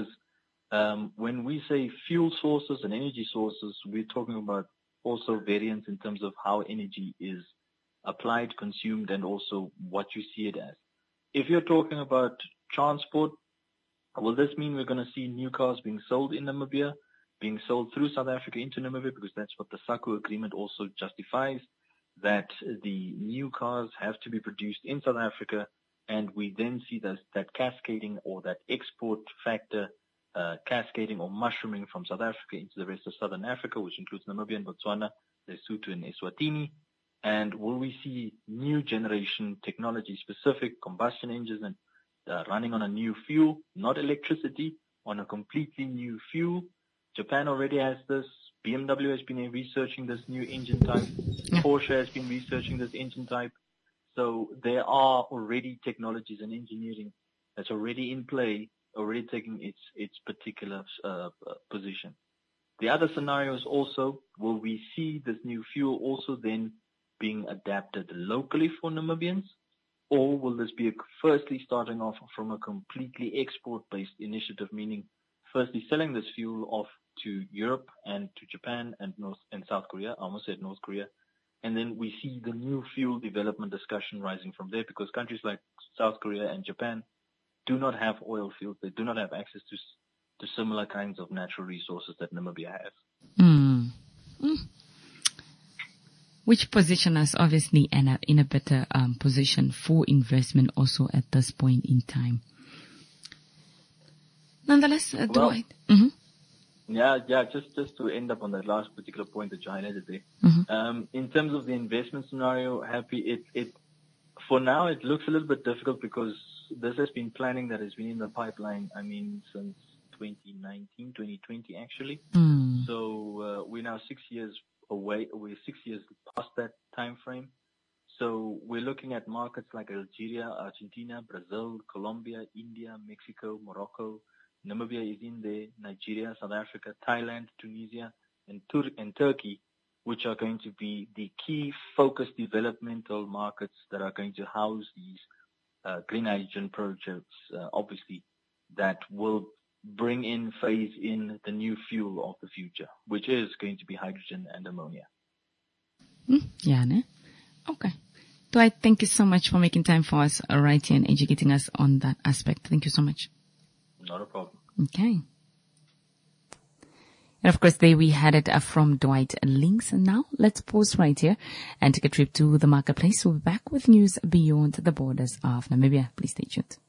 when we say fuel sources and energy sources, we're talking about also variants in terms of how energy is applied, consumed, and also what you see it as. If you're talking about transport, will this mean we're going to see new cars being sold in Namibia, being sold through South Africa into Namibia, because that's what the SACU agreement also justifies, that the new cars have to be produced in South Africa, and we then see that cascading or that export factor cascading or mushrooming from South Africa into the rest of Southern Africa, which includes Namibia and Botswana, Lesotho and Eswatini. And will we see new generation technology specific combustion engines and running on a new fuel, not electricity, on a completely new fuel? Japan already has this. BMW has been researching this new engine type. Porsche has been researching this engine type. So there are already technologies and engineering that's already in play, already taking its particular position. The other scenario is also, will we see this new fuel also then being adapted locally for Namibians? Or will this be firstly starting off from a completely export-based initiative, meaning firstly selling this fuel off to Europe and to Japan and South Korea? I almost said North Korea. And then we see the new fuel development discussion rising from there, because countries like South Korea and Japan do not have oil fields. They do not have access to similar kinds of natural resources that Namibia has. Mm. Mm. Which position us obviously in a better position for investment also at this point in time. Nonetheless, Dwight. Mm-hmm. Yeah, just to end up on that last particular point that you highlighted there. Mm-hmm. In terms of the investment scenario, Happy, it for now it looks a little bit difficult because this has been planning that has been in the pipeline, since 2019, 2020 actually. Mm. So we're now 6 years away. We're 6 years past that time frame. So we're looking at markets like Algeria, Argentina, Brazil, Colombia, India, Mexico, Morocco. Namibia is in there, Nigeria, South Africa, Thailand, Tunisia, and Turkey, which are going to be the key focused developmental markets that are going to house these green hydrogen projects, obviously, that will phase in the new fuel of the future, which is going to be hydrogen and ammonia. Yeah, ne? Okay. Dwight, thank you so much for making time for us right here and educating us on that aspect. Thank you so much. Not a problem. Okay. And of course, there we had it from Dwight Links. And now let's pause right here and take a trip to the marketplace. We'll be back with news beyond the borders of Namibia. Please stay tuned.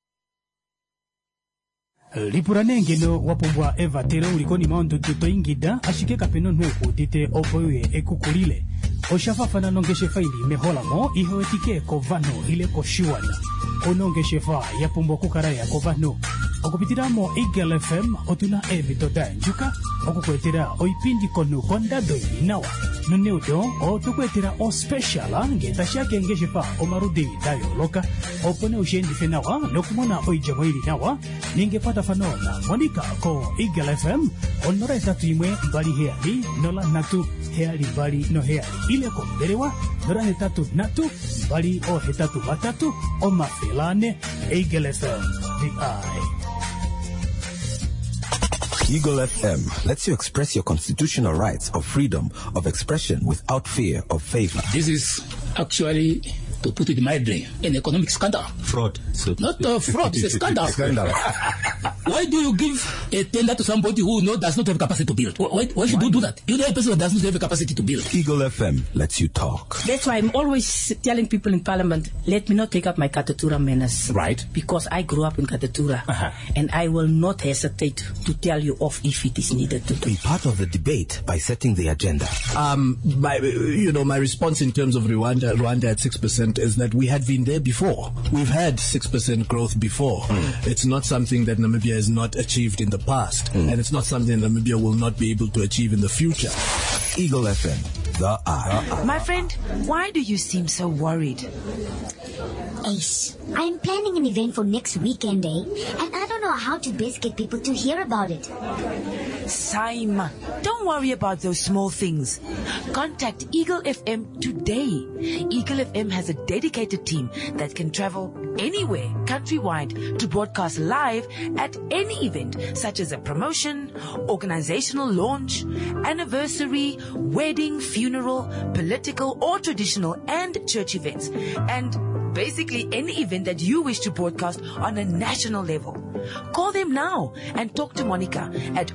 Lipuranengeno wapombwa eva tero ulikoni maondo tutoingida ashike kapeno nweku tite opoye ekukulile. Oshafafana nongeshe faili meholamo ihoetike kovano ile koshiwana. Onongeshe fa yapombwa kukaraya kovano. Okupitiramo Eagle FM otuna evitoda njuka. Okukwetera oipindi konu kondado inawa. Nuneudo otukwetera o speciala ngetashake ngeshe fa omarudi dayo loka. Opone ushendi fenawa nokumona oijamoili nawa. Ningepata fanona monika ko Eagle FM onora etatu imwe mbali heali nola natu heali mbali no heali ile ko berewa nora hetatu natu mbali o hetatu batatu o mafelane Eagle FM the eye. Eagle FM lets you express your constitutional rights of freedom of expression without fear of favor. This is actually to put it mildly, an economic scandal. Fraud. So. Not fraud, it's a scandal. Scandal. Why do you give a tender to somebody who does not have capacity to build? Why should you do that? You know a person who does not have a capacity to build. Eagle FM lets you talk. That's why I'm always telling people in Parliament, let me not take up my Katatura manners. Right. Because I grew up in Katatura. And I will not hesitate to tell you off if it is needed to do. Be part of the debate by setting the agenda. My response in terms of Rwanda at 6% is that we had been there before. We've had 6% growth before. It's not something that Namibia has not achieved in the past. And it's not something that Namibia will not be able to achieve in the future. Eagle FM, the eye. My friend, why do you seem so worried? Ace, I'm planning an event for next weekend, and I don't know how to best get people to hear about it. Saima, don't worry about those small things. Contact Eagle FM today. Eagle FM has a dedicated team that can travel anywhere countrywide to broadcast live at any event, such as a promotion, organizational launch, anniversary, wedding, funeral, political or traditional and church events, and basically any event that you wish to broadcast on a national level. Call them now and talk to Monica at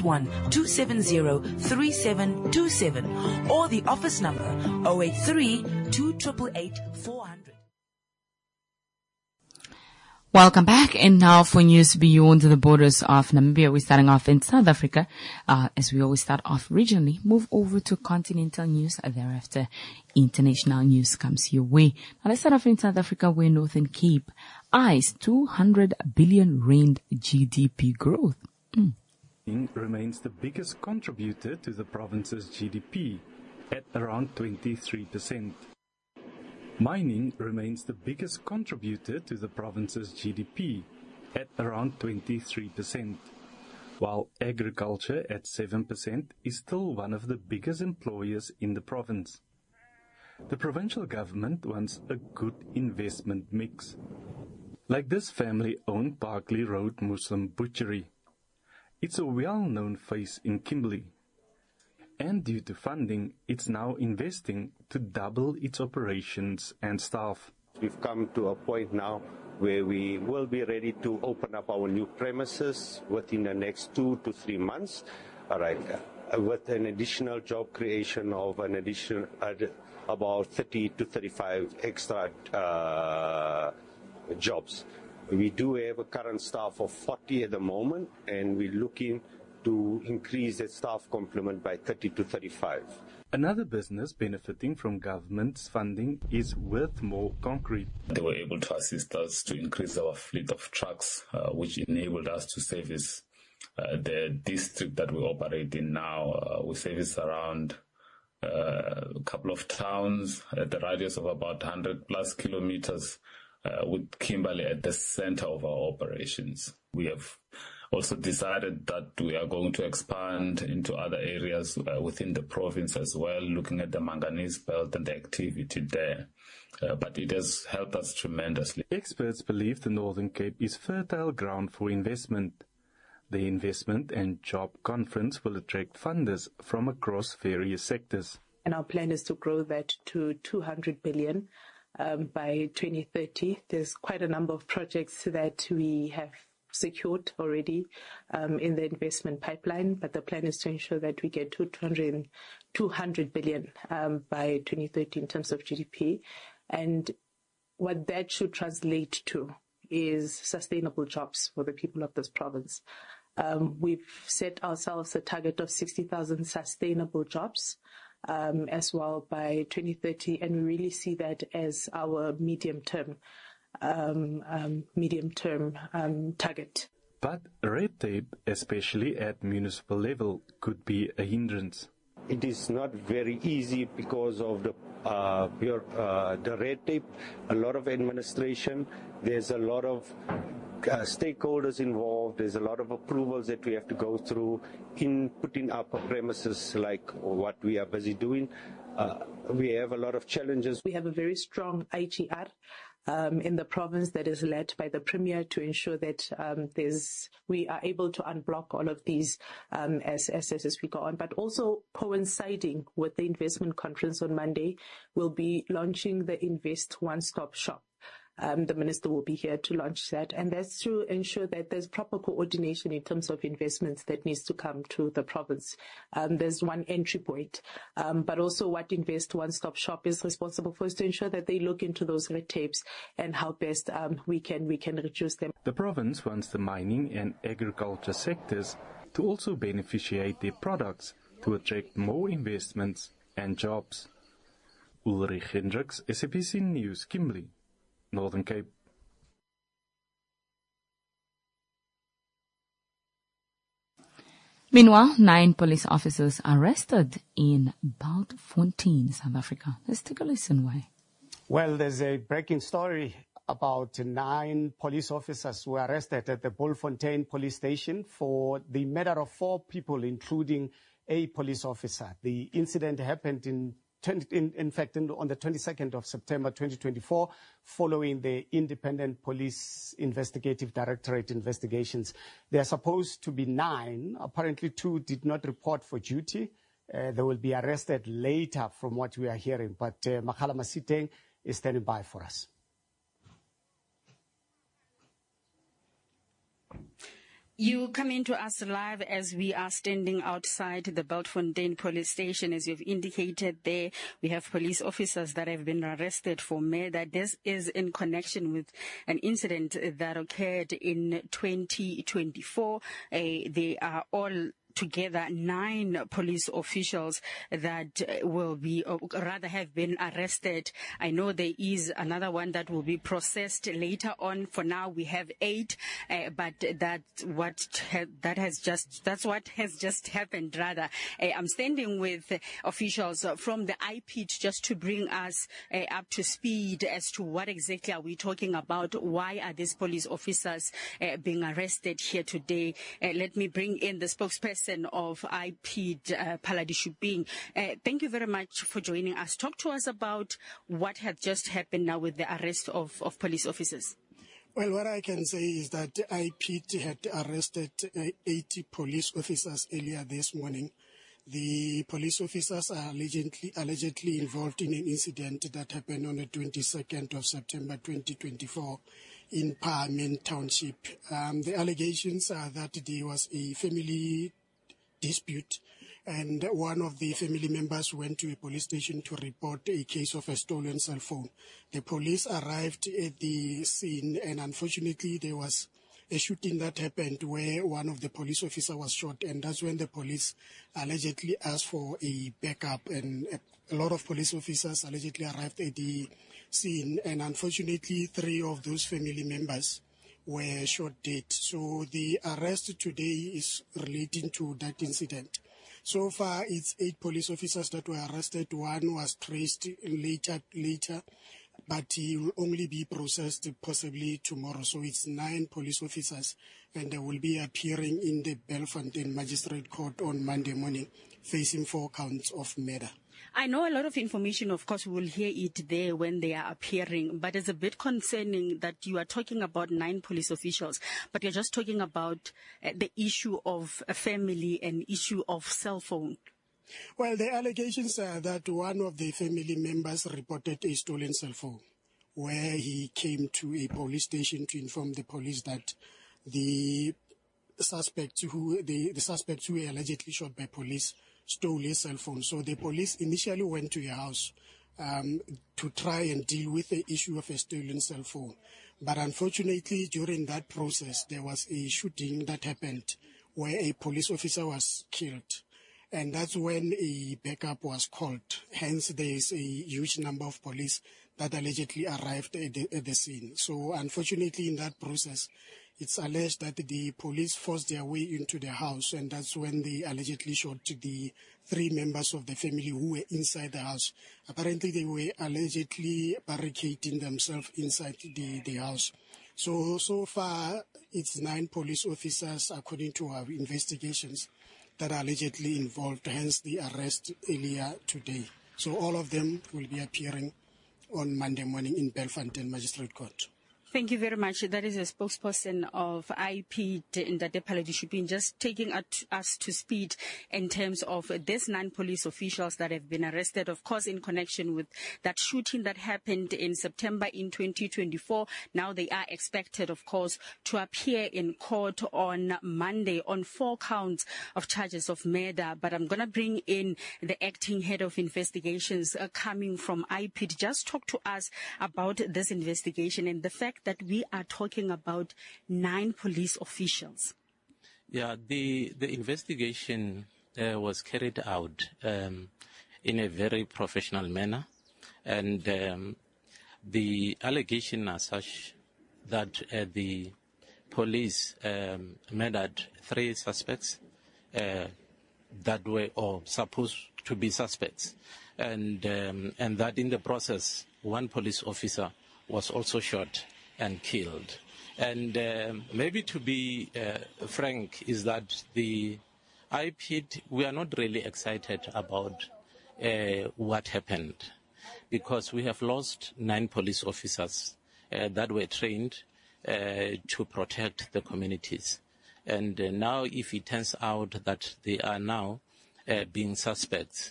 081-270-3727 or the office number 083-2888-400. Welcome back. And now for news beyond the borders of Namibia, we're starting off in South Africa. As we always start off regionally, move over to continental news. Thereafter, international news comes your way. Now let's start off in South Africa, where Northern Cape eyes 200 billion rand GDP growth. Remains the biggest contributor to the province's GDP at around 23%. Mining remains the biggest contributor to the province's GDP at around 23%, while agriculture at 7% is still one of the biggest employers in the province. The provincial government wants a good investment mix, like this family-owned Barkley Road Muslim butchery. It's a well-known face in Kimberley, and due to funding, it's now investing to double its operations and staff. We've come to a point now where we will be ready to open up our new premises within the next 2 to 3 months. All right, with an additional job creation of an additional about 30 to 35 extra jobs. We do have a current staff of 40 at the moment, and we're looking to increase the staff complement by 30 to 35. Another business benefiting from government's funding is Worthmore Concrete. They were able to assist us to increase our fleet of trucks, which enabled us to service the district that we operate in now. We service around a couple of towns at the radius of about 100 plus kilometers, with Kimberley at the center of our operations. We have also decided that we are going to expand into other areas within the province as well, looking at the manganese belt and the activity there. But it has helped us tremendously. Experts believe the Northern Cape is fertile ground for investment. The Investment and Job Conference will attract funders from across various sectors. And our plan is to grow that to 200 billion by 2030. There's quite a number of projects that we have secured already in the investment pipeline, but the plan is to ensure that we get to 200 billion by 2030 in terms of GDP. And what that should translate to is sustainable jobs for the people of this province. We've set ourselves a target of 60,000 sustainable jobs as well by 2030, and we really see that as our medium-term target. But red tape, especially at municipal level, could be a hindrance. It is not very easy because of the red tape, a lot of administration, there's a lot of stakeholders involved, there's a lot of approvals that we have to go through in putting up a premises like what we are busy doing. We have a lot of challenges. We have a very strong IGR in the province that is led by the Premier to ensure that we are able to unblock all of these as we go on. But also coinciding with the investment conference on Monday, we'll be launching the Invest One-Stop Shop. The minister will be here to launch that, and that's to ensure that there's proper coordination in terms of investments that needs to come to the province. There's one entry point, but also what Invest One-Stop Shop is responsible for is to ensure that they look into those red tapes and how best we can reduce them. The province wants the mining and agriculture sectors to also beneficiate their products to attract more investments and jobs. Ulrich Hendricks, SABC News, Kimberley, Northern Cape. Meanwhile, 9 police officers arrested in Bultfontein, South Africa. Let's take a listen. Why? Well, there's a breaking story about 9 police officers who were arrested at the Bultfontein police station for the murder of 4 people, including a police officer. The incident happened in fact, on the 22nd of September 2024, following the Independent Police Investigative Directorate investigations. There are supposed to be 9. Apparently, 2 did not report for duty. They will be arrested later, from what we are hearing. But Makhala Masiteng is standing by for us. You come into us live as we are standing outside the Bultfontein police station. As you've indicated there, we have police officers that have been arrested for murder. This is in connection with an incident that occurred in 2024. They are all together 9 police officials that will be, or rather have been arrested. I know there is another one that will be processed later on. For now, we have 8, but that's what has just happened. Rather, I'm standing with officials from the IPIT just to bring us up to speed as to what exactly are we talking about. Why are these police officers being arrested here today? Let me bring in the spokesperson of IPID, Paladi Shuping. Thank you very much for joining us. Talk to us about what had just happened now with the arrest of police officers. Well, what I can say is that IPID had arrested 80 police officers earlier this morning. The police officers are allegedly involved in an incident that happened on the 22nd of September 2024 in Parliament Township. The allegations are that there was a family dispute, and one of the family members went to a police station to report a case of a stolen cell phone. The police arrived at the scene, and unfortunately there was a shooting that happened where one of the police officers was shot, and that's when the police allegedly asked for a backup, and a lot of police officers allegedly arrived at the scene, and unfortunately 3 of those family members were shot dead. So the arrest today is relating to that incident. So far, it's 8 police officers that were arrested. 1 was traced later, but he will only be processed possibly tomorrow. So it's 9 police officers, and they will be appearing in the Bultfontein Magistrate Court on Monday morning, facing 4 counts of murder. I know a lot of information, of course, we will hear it there when they are appearing, but it's a bit concerning that you are talking about 9 police officials, but you're just talking about the issue of a family and issue of cell phone. Well, the allegations are that one of the family members reported a stolen cell phone, where he came to a police station to inform the police that the suspects who were allegedly shot by police stole his cell phone. So the police initially went to your house to try and deal with the issue of a stolen cell phone. But unfortunately, during that process, there was a shooting that happened where a police officer was killed. And that's when a backup was called. Hence, there is a huge number of police that allegedly arrived at the scene. So unfortunately, in that process, it's alleged that the police forced their way into the house, and that's when they allegedly shot the 3 members of the family who were inside the house. Apparently, they were allegedly barricading themselves inside the house. So far, it's 9 police officers, according to our investigations, that are allegedly involved, hence the arrest earlier today. So all of them will be appearing on Monday morning in Belfontein Magistrate Court. Thank you very much. That is a spokesperson of IP, Ndate Paladishupin, just taking us to speed in terms of these 9 police officials that have been arrested, of course, in connection with that shooting that happened in September in 2024. Now they are expected, of course, to appear in court on Monday on 4 counts of charges of murder. But I'm going to bring in the acting head of investigations coming from IP to just talk to us about this investigation and the fact that we are talking about 9 police officials. Yeah, the investigation was carried out in a very professional manner, and the allegation are such that the police murdered 3 suspects that were or supposed to be suspects, and that in the process 1 police officer was also shot and killed. And maybe to be frank is that the IPID, we are not really excited about what happened, because we have lost 9 police officers that were trained to protect the communities. And now if it turns out that they are now being suspects,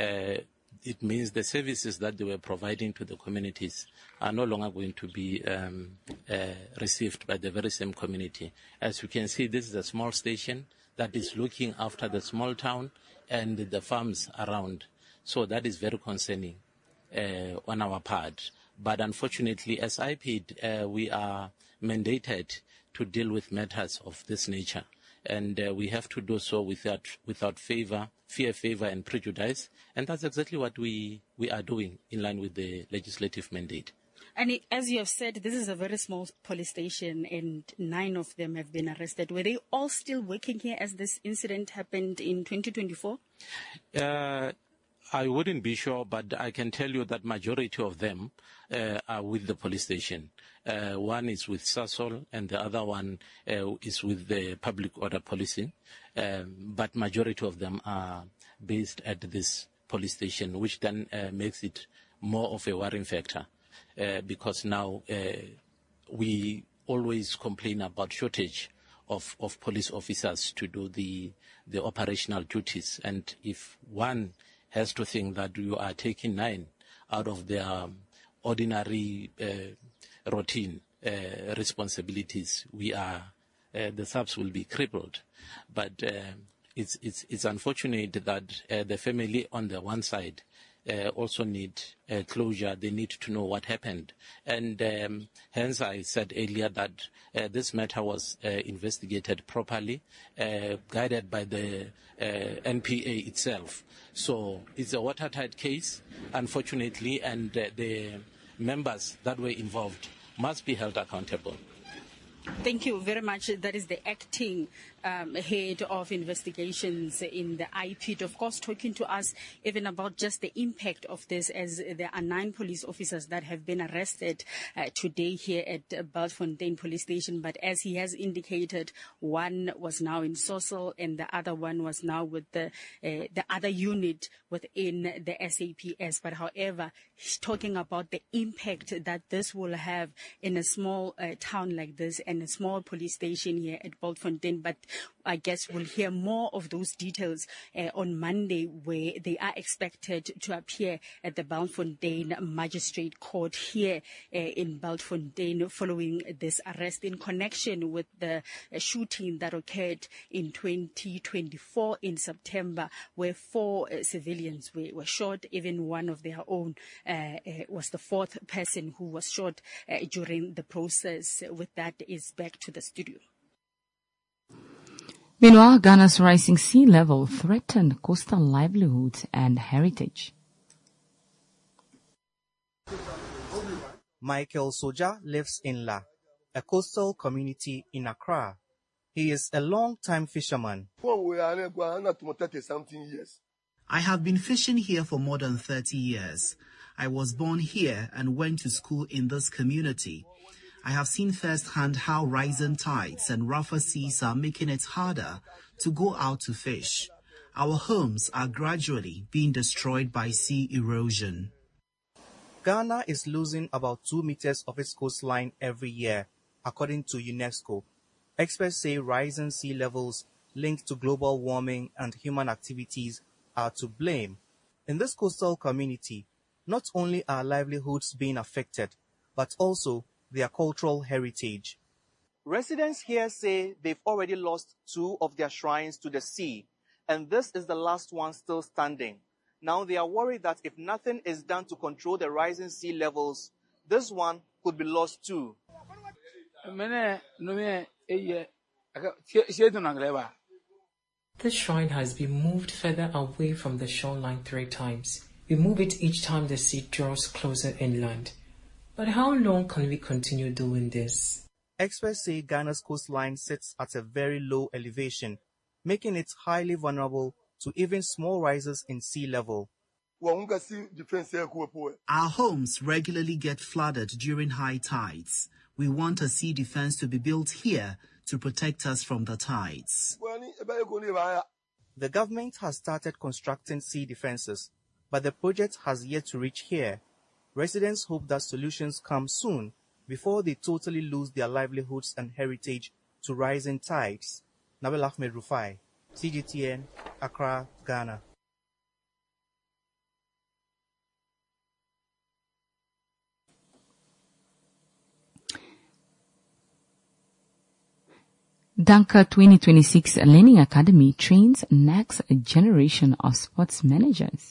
it means the services that they were providing to the communities are no longer going to be received by the very same community. As you can see, this is a small station that is looking after the small town and the farms around. So that is very concerning on our part. But unfortunately, as IPID, we are mandated to deal with matters of this nature. And we have to do so without fear, favor, and prejudice. And that's exactly what we are doing in line with the legislative mandate. And as you have said, this is a very small police station and 9 of them have been arrested. Were they all still working here as this incident happened in 2024? I wouldn't be sure, but I can tell you that majority of them are with the police station. One is with Sasol and the other one is with the public order policing. But majority of them are based at this police station, which then makes it more of a worrying factor. Because now we always complain about shortage of police officers to do the operational duties. And if one has to think that you are taking 9 out of their ordinary routine responsibilities, the subs will be crippled. But it's unfortunate that the family on the one side also need closure. They need to know what happened. And hence I said earlier that this matter was investigated properly, guided by the NPA itself. So it's a watertight case, unfortunately, and the members that were involved must be held accountable. Thank you very much. That is the acting head of investigations in the IPID, of course, talking to us even about just the impact of this, as there are 9 police officers that have been arrested today here at Beltfontein Police Station. But as he has indicated, 1 was now in Sasol and the other one was now with the other unit within the SAPS. But however, he's talking about the impact that this will have in a small town like this and a small police station here at Beltfontein. But I guess we'll hear more of those details on Monday, where they are expected to appear at the Beltfontein Magistrate Court here in Beltfontein following this arrest in connection with the shooting that occurred in 2024 in September, where 4 civilians were shot. Even one of their own was the 4th person who was shot during the process. With that, is back to the studio. Meanwhile, Ghana's rising sea level threatened coastal livelihoods and heritage. Michael Soja lives in La, a coastal community in Accra. He is a long-time fisherman. I have been fishing here for more than 30 years. I was born here and went to school in this community. I have seen firsthand how rising tides and rougher seas are making it harder to go out to fish. Our homes are gradually being destroyed by sea erosion. Ghana is losing about 2 meters of its coastline every year, according to UNESCO. Experts say rising sea levels linked to global warming and human activities are to blame. In this coastal community, not only are livelihoods being affected, but also their cultural heritage. Residents here say they've already lost 2 of their shrines to the sea, and this is the last one still standing. Now they are worried that if nothing is done to control the rising sea levels, this one could be lost too. This shrine has been moved further away from the shoreline 3 times. We move it each time the sea draws closer inland. But how long can we continue doing this? Experts say Ghana's coastline sits at a very low elevation, making it highly vulnerable to even small rises in sea level. Our homes regularly get flooded during high tides. We want a sea defense to be built here to protect us from the tides. The government has started constructing sea defenses, but the project has yet to reach here. Residents hope that solutions come soon before they totally lose their livelihoods and heritage to rising tides. Nabil Ahmed Rufai, CGTN, Accra, Ghana. Danka 2026 Learning Academy trains next generation of sports managers.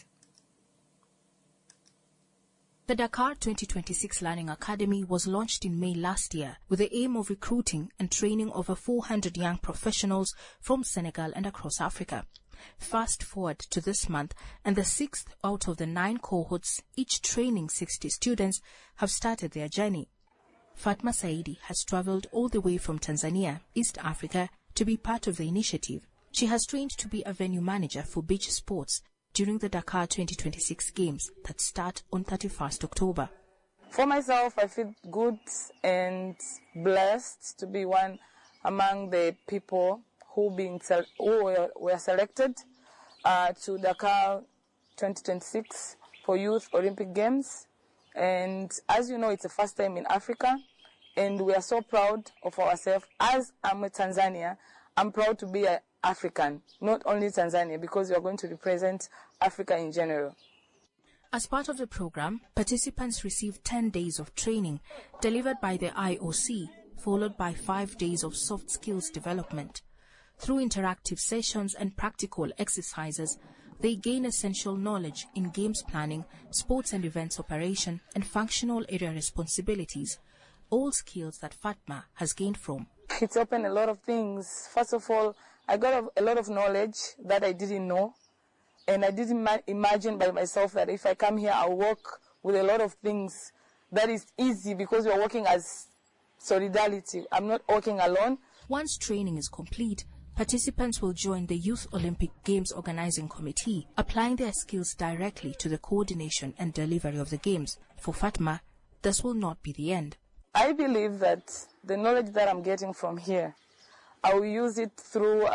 The Dakar 2026 Learning Academy was launched in May last year with the aim of recruiting and training over 400 young professionals from Senegal and across Africa. Fast forward to this month, and the 6th out of the 9 cohorts, each training 60 students, have started their journey. Fatma Saidi has traveled all the way from Tanzania, East Africa, to be part of the initiative. She has trained to be a venue manager for beach sports during the Dakar 2026 Games that start on 31st October. For myself, I feel good and blessed to be one among the people who were selected to Dakar 2026 for Youth Olympic Games. And as you know, it's the first time in Africa, and we are so proud of ourselves. As I'm a Tanzania, I'm proud to be an African, not only Tanzania, because we are going to represent Africa in general. As part of the program, participants receive 10 days of training delivered by the IOC, followed by 5 days of soft skills development. Through interactive sessions and practical exercises, they gain essential knowledge in games planning, sports and events operation, and functional area responsibilities, all skills that Fatma has gained from. It's opened a lot of things. First of all, I got a lot of knowledge that I didn't know, and I didn't imagine by myself that if I come here, I'll work with a lot of things that is easy because we're working as solidarity. I'm not working alone. Once training is complete, participants will join the Youth Olympic Games Organizing Committee, applying their skills directly to the coordination and delivery of the Games. For Fatma, this will not be the end. I believe that the knowledge that I'm getting from here, I will use it through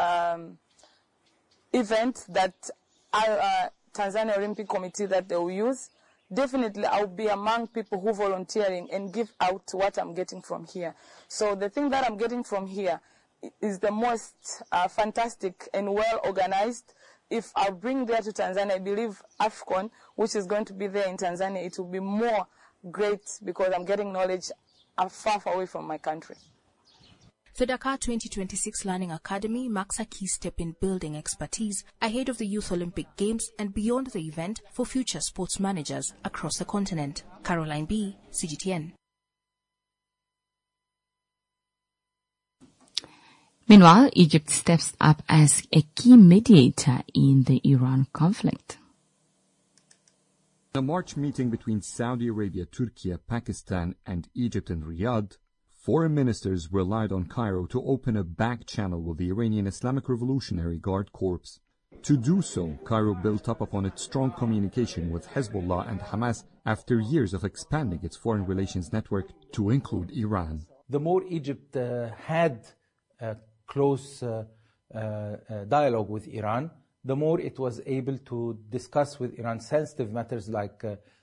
events that Tanzania Olympic Committee that they will use. Definitely, I'll be among people who volunteering and give out what I'm getting from here. So the thing that I'm getting from here is the most fantastic and well organized. If I bring there to Tanzania, I believe AFCON, which is going to be there in Tanzania, it will be more great because I'm getting knowledge far, far away from my country. The Dakar 2026 Learning Academy marks a key step in building expertise ahead of the Youth Olympic Games and beyond the event for future sports managers across the continent. Caroline B., CGTN. Meanwhile, Egypt steps up as a key mediator in the Iran conflict. In a March meeting between Saudi Arabia, Turkey, Pakistan, and Egypt in Riyadh, foreign ministers relied on Cairo to open a back channel with the Iranian Islamic Revolutionary Guard Corps. To do so, Cairo built up upon its strong communication with Hezbollah and Hamas after years of expanding its foreign relations network to include Iran. The more Egypt had close dialogue with Iran, the more it was able to discuss with Iran sensitive matters like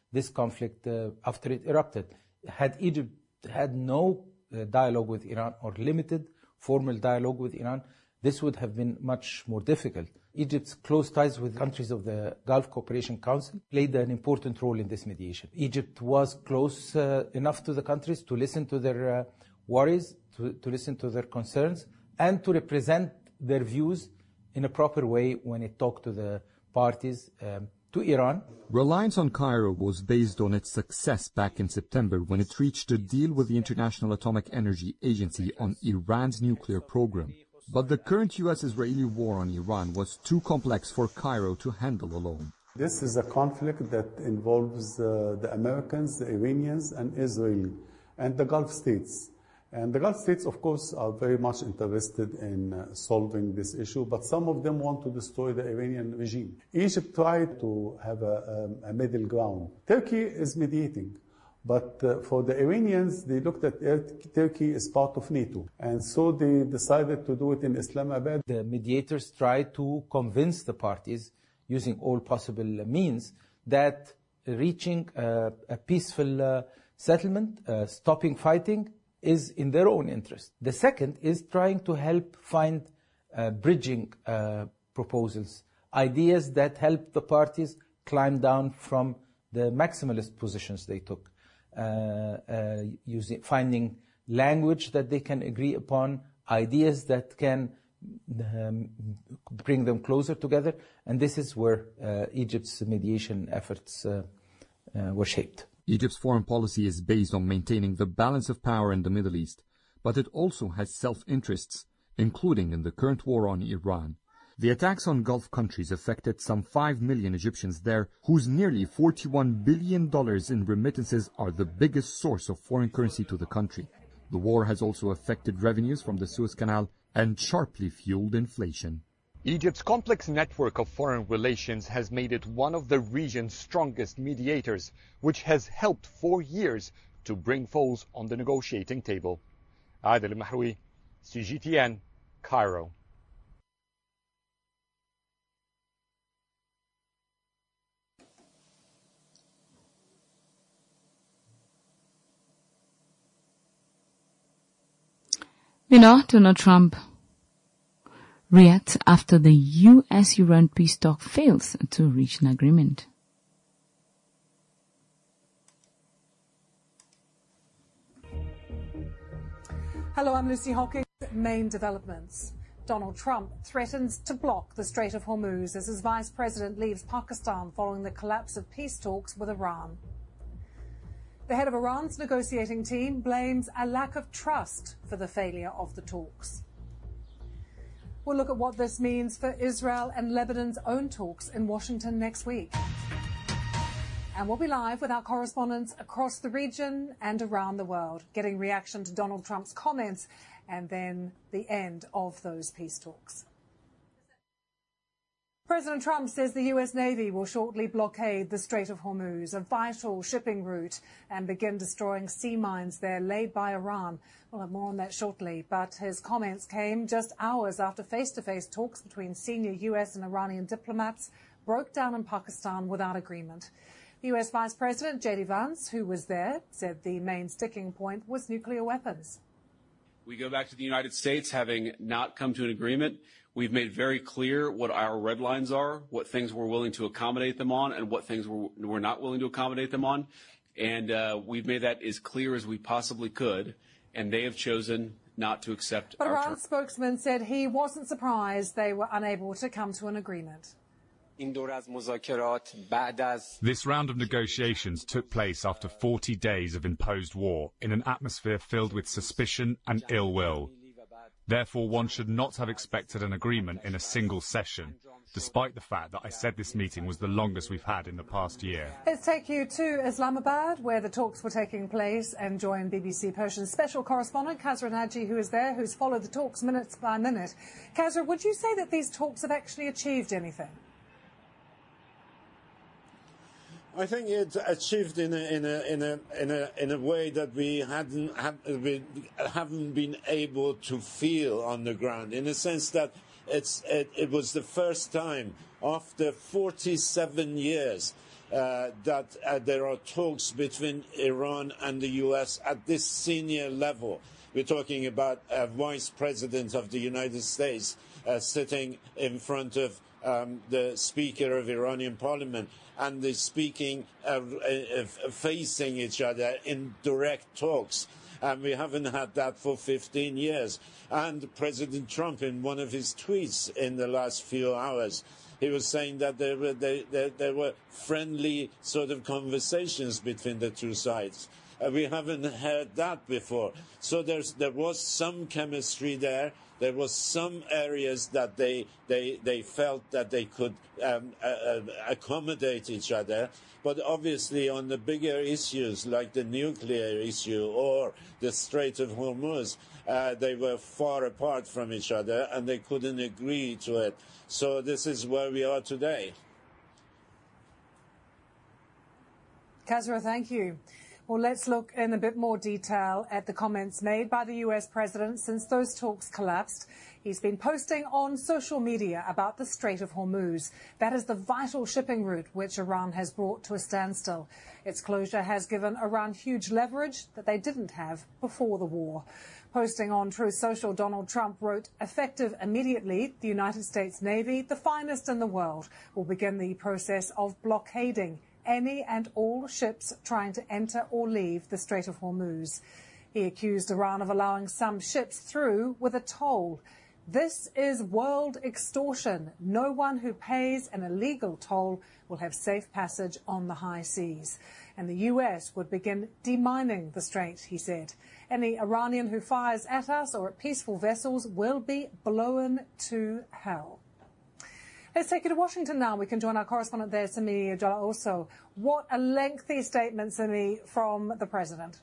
this conflict after it erupted. Had Egypt had no dialogue with Iran or limited formal dialogue with Iran, this would have been much more difficult. Egypt's close ties with countries of the Gulf Cooperation Council played an important role in this mediation. Egypt was close enough to the countries to listen to their worries, to listen to their concerns, and to represent their views in a proper way when it talked to the parties, to Iran. Reliance on Cairo was based on its success back in September when it reached a deal with the International Atomic Energy Agency on Iran's nuclear program. But the current U.S.-Israeli war on Iran was too complex for Cairo to handle alone. This is a conflict that involves the Americans, the Iranians, and Israel, and the Gulf states. And the Gulf states, of course, are very much interested in solving this issue, but some of them want to destroy the Iranian regime. Egypt tried to have a middle ground. Turkey is mediating. But for the Iranians, they looked at Turkey as part of NATO. And so they decided to do it in Islamabad. The mediators tried to convince the parties, using all possible means, that reaching a peaceful settlement, stopping fighting, is in their own interest. The second is trying to help find bridging proposals, ideas that help the parties climb down from the maximalist positions they took. Finding language that they can agree upon, ideas that can bring them closer together, and this is where Egypt's mediation efforts were shaped. Egypt's foreign policy is based on maintaining the balance of power in the Middle East, but it also has self-interests, including in the current war on Iran. The attacks on Gulf countries affected some 5 million Egyptians there, whose nearly $41 billion in remittances are the biggest source of foreign currency to the country. The war has also affected revenues from the Suez Canal and sharply fueled inflation. Egypt's complex network of foreign relations has made it one of the region's strongest mediators, which has helped for years to bring foes on the negotiating table. Adel Mahroui, CGTN, Cairo. Donald Trump reacts after the U.S.-Iran peace talk fails to reach an agreement. Hello, I'm Lucy Hawkins. Main developments. Donald Trump threatens to block the Strait of Hormuz as his vice president leaves Pakistan following the collapse of peace talks with Iran. The head of Iran's negotiating team blames a lack of trust for the failure of the talks. We'll look at what this means for Israel and Lebanon's own talks in Washington next week. And we'll be live with our correspondents across the region and around the world, getting reaction to Donald Trump's comments and then the end of those peace talks. President Trump says the U.S. Navy will shortly blockade the Strait of Hormuz, a vital shipping route, and begin destroying sea mines there laid by Iran. We'll have more on that shortly, but his comments came just hours after face-to-face talks between senior U.S. and Iranian diplomats broke down in Pakistan without agreement. The U.S. Vice President J.D. Vance, who was there, said the main sticking point was nuclear weapons. We go back to the United States having not come to an agreement. We've made very clear what our red lines are, what things we're willing to accommodate them on, and what things we're not willing to accommodate them on. And we've made that as clear as we possibly could, and they have chosen not to accept our terms. But Iran's spokesman said he wasn't surprised they were unable to come to an agreement. This round of negotiations took place after 40 days of imposed war in an atmosphere filled with suspicion and ill will. Therefore, one should not have expected an agreement in a single session, despite the fact that I said this meeting was the longest we've had in the past year. Let's take you to Islamabad, where the talks were taking place, and join BBC Persian's special correspondent, Kazra Naji, who is there, who's followed the talks minute by minute. Kazra, would you say that these talks have actually achieved anything? I think it's achieved in a way that we haven't been able to feel on the ground. In the sense that it was the first time after 47 years that there are talks between Iran and the U.S. at this senior level. We're talking about a vice president of the United States sitting in front of the Speaker of Iranian Parliament, and they're speaking, facing each other in direct talks. And we haven't had that for 15 years. And President Trump, in one of his tweets in the last few hours, he was saying that there were friendly sort of conversations between the two sides. We haven't heard that before. So there was some chemistry there. There was some areas that they felt that they could accommodate each other. But obviously on the bigger issues like the nuclear issue or the Strait of Hormuz, they were far apart from each other and they couldn't agree to it. So this is where we are today. Kasra, thank you. Well, let's look in a bit more detail at the comments made by the US president since those talks collapsed. He's been posting on social media about the Strait of Hormuz. That is the vital shipping route which Iran has brought to a standstill. Its closure has given Iran huge leverage that they didn't have before the war. Posting on Truth Social, Donald Trump wrote, "Effective immediately, the United States Navy, the finest in the world, will begin the process of blockading any and all ships trying to enter or leave the Strait of Hormuz." He accused Iran of allowing some ships through with a toll. "This is world extortion. No one who pays an illegal toll will have safe passage on the high seas." And the US would begin demining the strait, he said. "Any Iranian who fires at us or at peaceful vessels will be blown to hell." Let's take you to Washington now. We can join our correspondent there, Simi Jala-Oso. What a lengthy statement, Simi, from the president.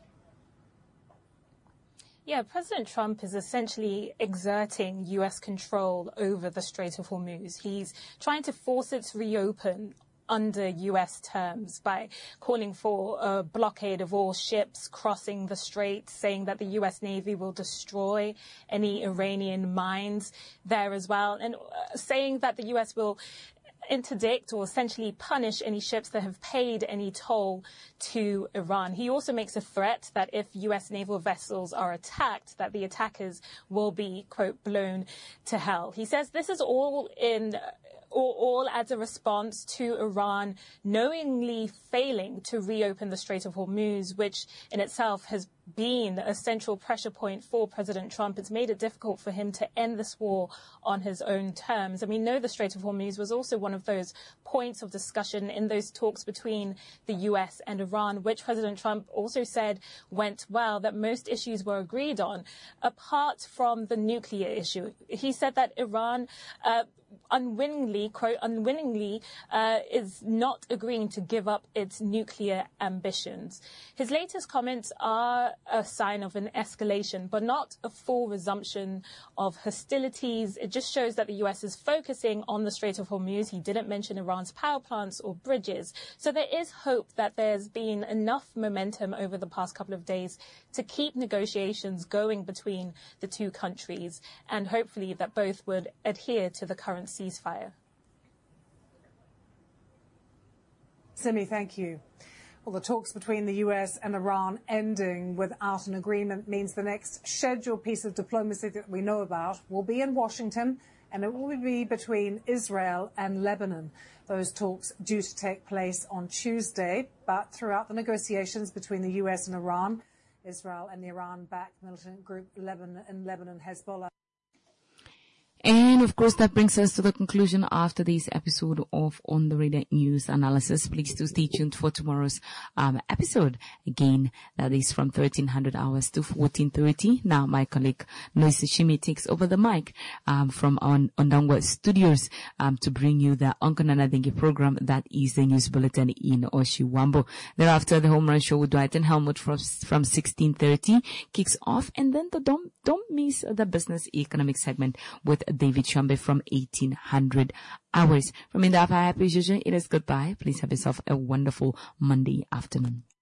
Yeah, President Trump is essentially exerting U.S. control over the Strait of Hormuz. He's trying to force it to reopen under U.S. terms by calling for a blockade of all ships crossing the strait, saying that the U.S. Navy will destroy any Iranian mines there as well, and saying that the U.S. will interdict or essentially punish any ships that have paid any toll to Iran. He also makes a threat that if U.S. naval vessels are attacked, that the attackers will be, quote, blown to hell. He says this is all as a response to Iran knowingly failing to reopen the Strait of Hormuz, which in itself has been a central pressure point for President Trump. It's made it difficult for him to end this war on his own terms. And we know the Strait of Hormuz was also one of those points of discussion in those talks between the US and Iran, which President Trump also said went well, that most issues were agreed on, apart from the nuclear issue. He said that Iran unwillingly, quote, is not agreeing to give up its nuclear ambitions. His latest comments are a sign of an escalation, but not a full resumption of hostilities. It just shows that the US is focusing on the Strait of Hormuz. He didn't mention Iran's power plants or bridges. So there is hope that there's been enough momentum over the past couple of days to keep negotiations going between the two countries, and hopefully that both would adhere to the current ceasefire. Simi, thank you. Well, the talks between the US and Iran ending without an agreement means the next scheduled piece of diplomacy that we know about will be in Washington, and it will be between Israel and Lebanon. Those talks due to take place on Tuesday, but throughout the negotiations between the US and Iran, Israel and the Iran-backed militant group Lebanon Hezbollah. And of course, that brings us to the conclusion after this episode of On the Radar News Analysis. Please do stay tuned for tomorrow's episode. Again, that is from 1300 hours to 14:30. Now, my colleague Noise Shimi takes over the mic from Ondangwa Studios to bring you the Onkonana Dengue program, that is the news bulletin in Oshiwambo. Thereafter, the Home Run Show with Dwight and Helmut from 16:30 kicks off, and then don't miss the business economic segment with David Shambe from 1800 hours. From Indafa, happy Juju, it is goodbye. Please have yourself a wonderful Monday afternoon.